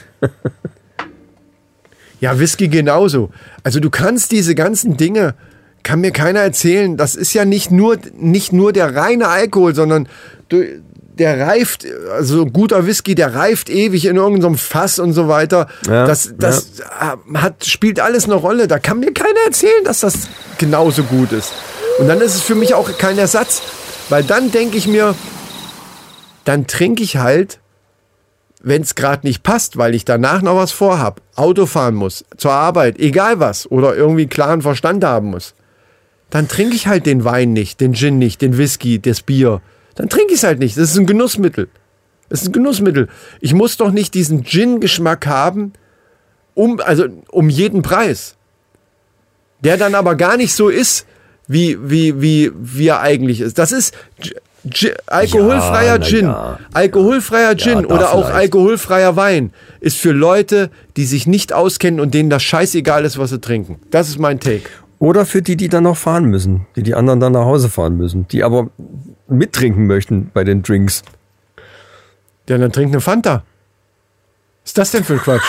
Ja, Whisky genauso. Also du kannst diese ganzen Dinge, kann mir keiner erzählen, das ist ja nicht nur, nicht nur der reine Alkohol, sondern du, der reift, also guter Whisky, der reift ewig in irgendeinem Fass und so weiter. Ja, das das hat, spielt alles eine Rolle. Da kann mir keiner erzählen, dass das genauso gut ist. Und dann ist es für mich auch kein Ersatz, weil dann denke ich mir, dann trinke ich halt, wenn es gerade nicht passt, weil ich danach noch was vorhab, Auto fahren muss, zur Arbeit, egal was, oder irgendwie klaren Verstand haben muss, dann trinke ich halt den Wein nicht, den Gin nicht, den Whisky, das Bier. Dann trinke ich es halt nicht. Das ist ein Genussmittel. Das ist ein Genussmittel. Ich muss doch nicht diesen Gin-Geschmack haben, um, also um jeden Preis. Der dann aber gar nicht so ist, wie, wie, wie, wie er eigentlich ist. Das ist G- G- alkoholfreier Ja, na Gin. ja. Alkoholfreier Gin da oder auch vielleicht. alkoholfreier Wein ist für Leute, die sich nicht auskennen und denen das scheißegal ist, was sie trinken. Das ist mein Take. Oder für die, die dann noch fahren müssen, die die anderen dann nach Hause fahren müssen, die aber mittrinken möchten bei den Drinks. Ja, dann trink eine Fanta. Was ist das denn für ein Quatsch?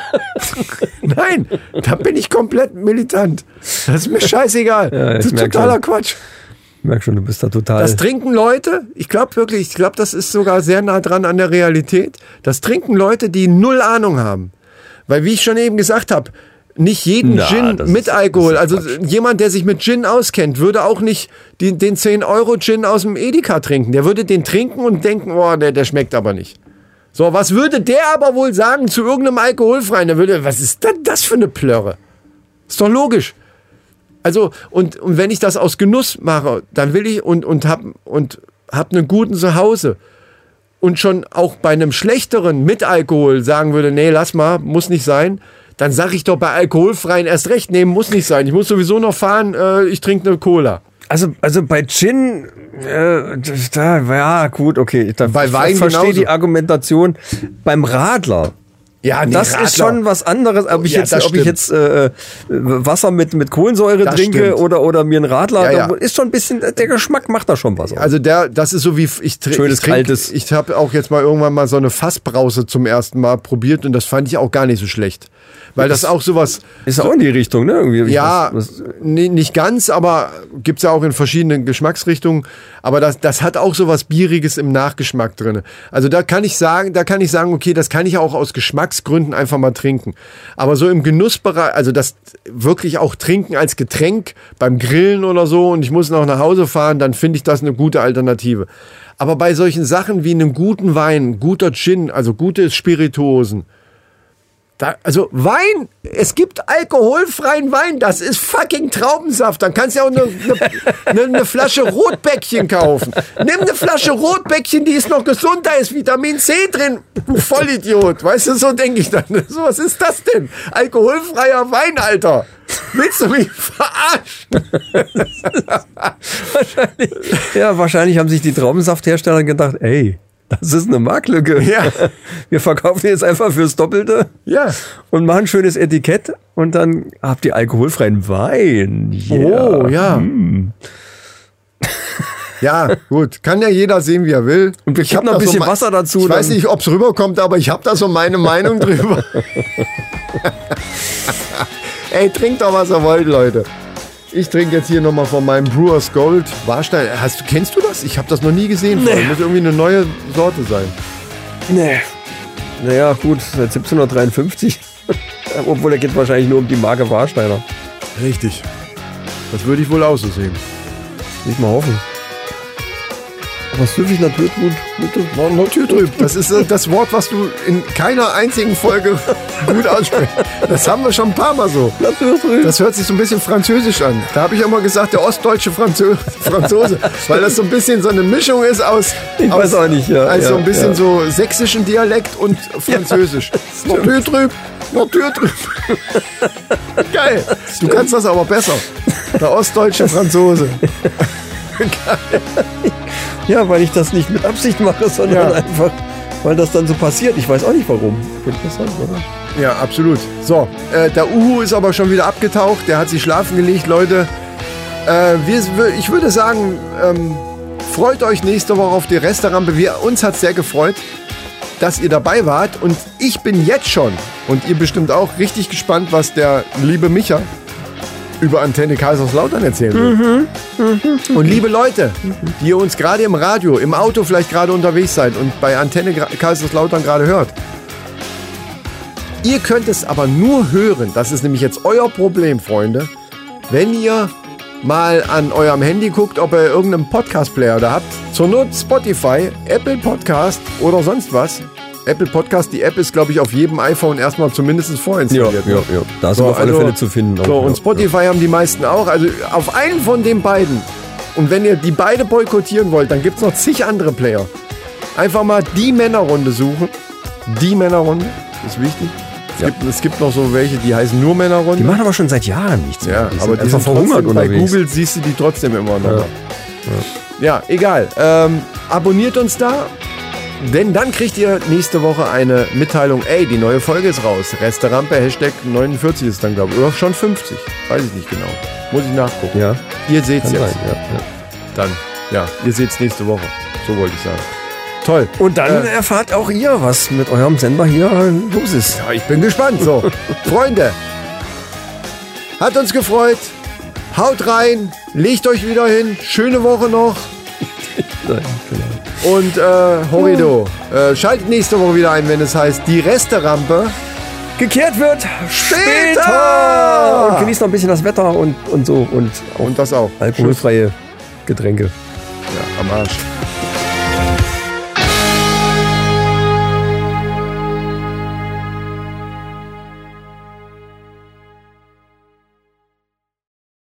Nein, da bin ich komplett militant. Das ist mir scheißegal. Ja, ich das ist merk totaler schon. Quatsch. Ich merke schon, du bist da total... Das trinken Leute, ich glaube wirklich, ich glaube, das ist sogar sehr nah dran an der Realität. Das trinken Leute, die null Ahnung haben. Weil, wie ich schon eben gesagt habe, nicht jeden Na, Gin das mit ist- Alkohol, das ist also jemand, der sich mit Gin auskennt, würde auch nicht die, den zehn Euro Gin aus dem Edeka trinken. Der würde den trinken und denken, oh, der, der schmeckt aber nicht. So, was würde der aber wohl sagen zu irgendeinem Alkoholfreien? Der würde, was ist denn das für eine Plörre? Ist doch logisch. Also, und, und wenn ich das aus Genuss mache, dann will ich und, und hab, und hab einen guten Zuhause und schon auch bei einem schlechteren mit Alkohol sagen würde, nee, lass mal, muss nicht sein, dann sage ich doch bei alkoholfreien erst recht, nee, muss nicht sein. Ich muss sowieso noch fahren, äh, ich trinke eine Cola. Also, also bei Gin, äh, da, ja, gut, okay. Da, Bei Wein ich verstehe genauso. die Argumentation. Beim Radler, Ja, nee, das ist schon was anderes, ob ich Ja, jetzt, das ob ich stimmt. jetzt äh, Wasser mit, mit Kohlensäure Das trinke stimmt. oder, oder mir einen Radler, Ja, ja. ist schon ein bisschen, der Geschmack macht da schon was aus. Also der, das ist so wie ich, tr Schönes ich trink, kaltes. Ich habe auch jetzt mal irgendwann mal so eine Fassbrause zum ersten Mal probiert und das fand ich auch gar nicht so schlecht, weil das, auch sowas. Ist auch in die Richtung, ne? Irgendwie, Ja, was, was, nee, nicht ganz, aber gibt's ja auch in verschiedenen Geschmacksrichtungen. Aber das, das hat auch so was Bieriges im Nachgeschmack drin. Also da kann ich sagen, da kann ich sagen, okay, das kann ich auch aus Geschmacksgründen einfach mal trinken. Aber so im Genussbereich, also das wirklich auch trinken als Getränk beim Grillen oder so und ich muss noch nach Hause fahren, dann finde ich das eine gute Alternative. Aber bei solchen Sachen wie einem guten Wein, guter Gin, also gute Spirituosen, da, also Wein, es gibt alkoholfreien Wein, das ist fucking Traubensaft. Dann kannst du ja auch eine, eine, eine Flasche Rotbäckchen kaufen. Nimm eine Flasche Rotbäckchen, die ist noch gesund, da ist Vitamin C drin, du Vollidiot. Weißt du, so denke ich dann. So, was ist das denn? Alkoholfreier Wein, Alter. Willst du mich verarschen? wahrscheinlich, ja, wahrscheinlich haben sich die Traubensafthersteller gedacht, ey, das ist eine Marktlücke. Ja. Wir verkaufen jetzt einfach fürs Doppelte Ja. und machen ein schönes Etikett und dann habt ihr alkoholfreien Wein. Yeah. Oh, ja. Ja, gut. Kann ja jeder sehen, wie er will. Und wir Ich kippen hab noch ein da bisschen me- Wasser dazu, Ich weiß dann- nicht, ob es rüberkommt, aber ich habe da so meine Meinung drüber. Ey, trinkt doch, was ihr wollt, Leute. Ich trinke jetzt hier nochmal von meinem Brewers Gold Warstein. Hast du, kennst du das? Ich habe das noch nie gesehen. Nee. Muss irgendwie eine neue Sorte sein. Nee. Naja, gut, seit siebzehnhundertdreiundfünfzig. Obwohl, er geht wahrscheinlich nur um die Marke Warsteiner. Richtig. Das würde ich wohl auch so sehen. Nicht mal hoffen. Was süffig naturtrüb? Na, Naturtrüb. Das ist äh, das Wort, was du in keiner einzigen Folge gut aussprichst. Das haben wir schon ein paar Mal so. Naturtrüb. Das hört sich so ein bisschen französisch an. Da habe ich immer gesagt, der ostdeutsche Franzö Franzose. Weil das so ein bisschen so eine Mischung ist aus... Ich aus, weiß auch nicht, ja. Also ja, ein bisschen ja. so sächsischen Dialekt und französisch. Ja, Naturtrüb. Naturtrüb. Geil. Du kannst das aber besser. Der ostdeutsche Franzose. Ja, weil ich das nicht mit Absicht mache, sondern Ja. einfach, weil das dann so passiert. Ich weiß auch nicht warum. Interessant, oder? Ja, absolut. So, äh, der Uhu ist aber schon wieder abgetaucht. Der hat sich schlafen gelegt, Leute. Äh, wir, ich würde sagen, ähm, freut euch nächste Woche auf die Resterampe. Wir, uns hat es sehr gefreut, dass ihr dabei wart. Und ich bin jetzt schon, und ihr bestimmt auch, richtig gespannt, was der liebe Micha über Antenne Kaiserslautern erzählen will. Und liebe Leute, die ihr uns gerade im Radio, im Auto vielleicht gerade unterwegs seid und bei Antenne Kaiserslautern gerade hört, ihr könnt es aber nur hören, das ist nämlich jetzt euer Problem, Freunde, wenn ihr mal an eurem Handy guckt, ob ihr irgendeinen Podcast-Player da habt. Zur Not Spotify, Apple Podcast oder sonst was. Apple Podcast, die App ist, glaube ich, auf jedem iPhone erstmal zumindest vorinstalliert. ja, ja. Da ist So, so, auf alle also- Fälle zu finden. So, auch, und ja. Spotify haben die meisten auch. Also auf einen von den beiden. Und wenn ihr die beide boykottieren wollt, dann gibt es noch zig andere Player. Einfach mal die Männerrunde suchen. Die Männerrunde, ist wichtig. Es, Ja. gibt, es gibt noch so welche, die heißen nur Männerrunde. Die machen aber schon seit Jahren nichts mehr. Ja, Die aber sind die einfach sind verhungert trotzdem, bei unterwegs. Google siehst du die trotzdem immer noch. Ja. Ja, ja egal. Ähm, abonniert uns da, denn dann kriegt ihr nächste Woche eine Mitteilung. Ey, die neue Folge ist raus. Resterampe, Hashtag neunundvierzig ist dann, glaube ich. Oder schon fünfzig. Weiß ich nicht genau. Muss ich nachgucken. Ja, Ihr seht es kann jetzt. sein. Ja, ja. Dann, ja, ihr seht es nächste Woche. So wollte ich sagen. Toll. Und dann Äh, erfahrt auch ihr, was mit eurem Sender hier los ist. Ja, ich bin gespannt. So, Freunde, hat uns gefreut. Haut rein, legt euch wieder hin. Schöne Woche noch. Nein, genau. Und äh, Horrido, äh, schaltet nächste Woche wieder ein, wenn es heißt, die Resterampe. Gekehrt wird Später! später! Und genießt noch ein bisschen das Wetter und, und so. Und auch Und das auch. alkoholfreie Getränke. Ja, am Arsch.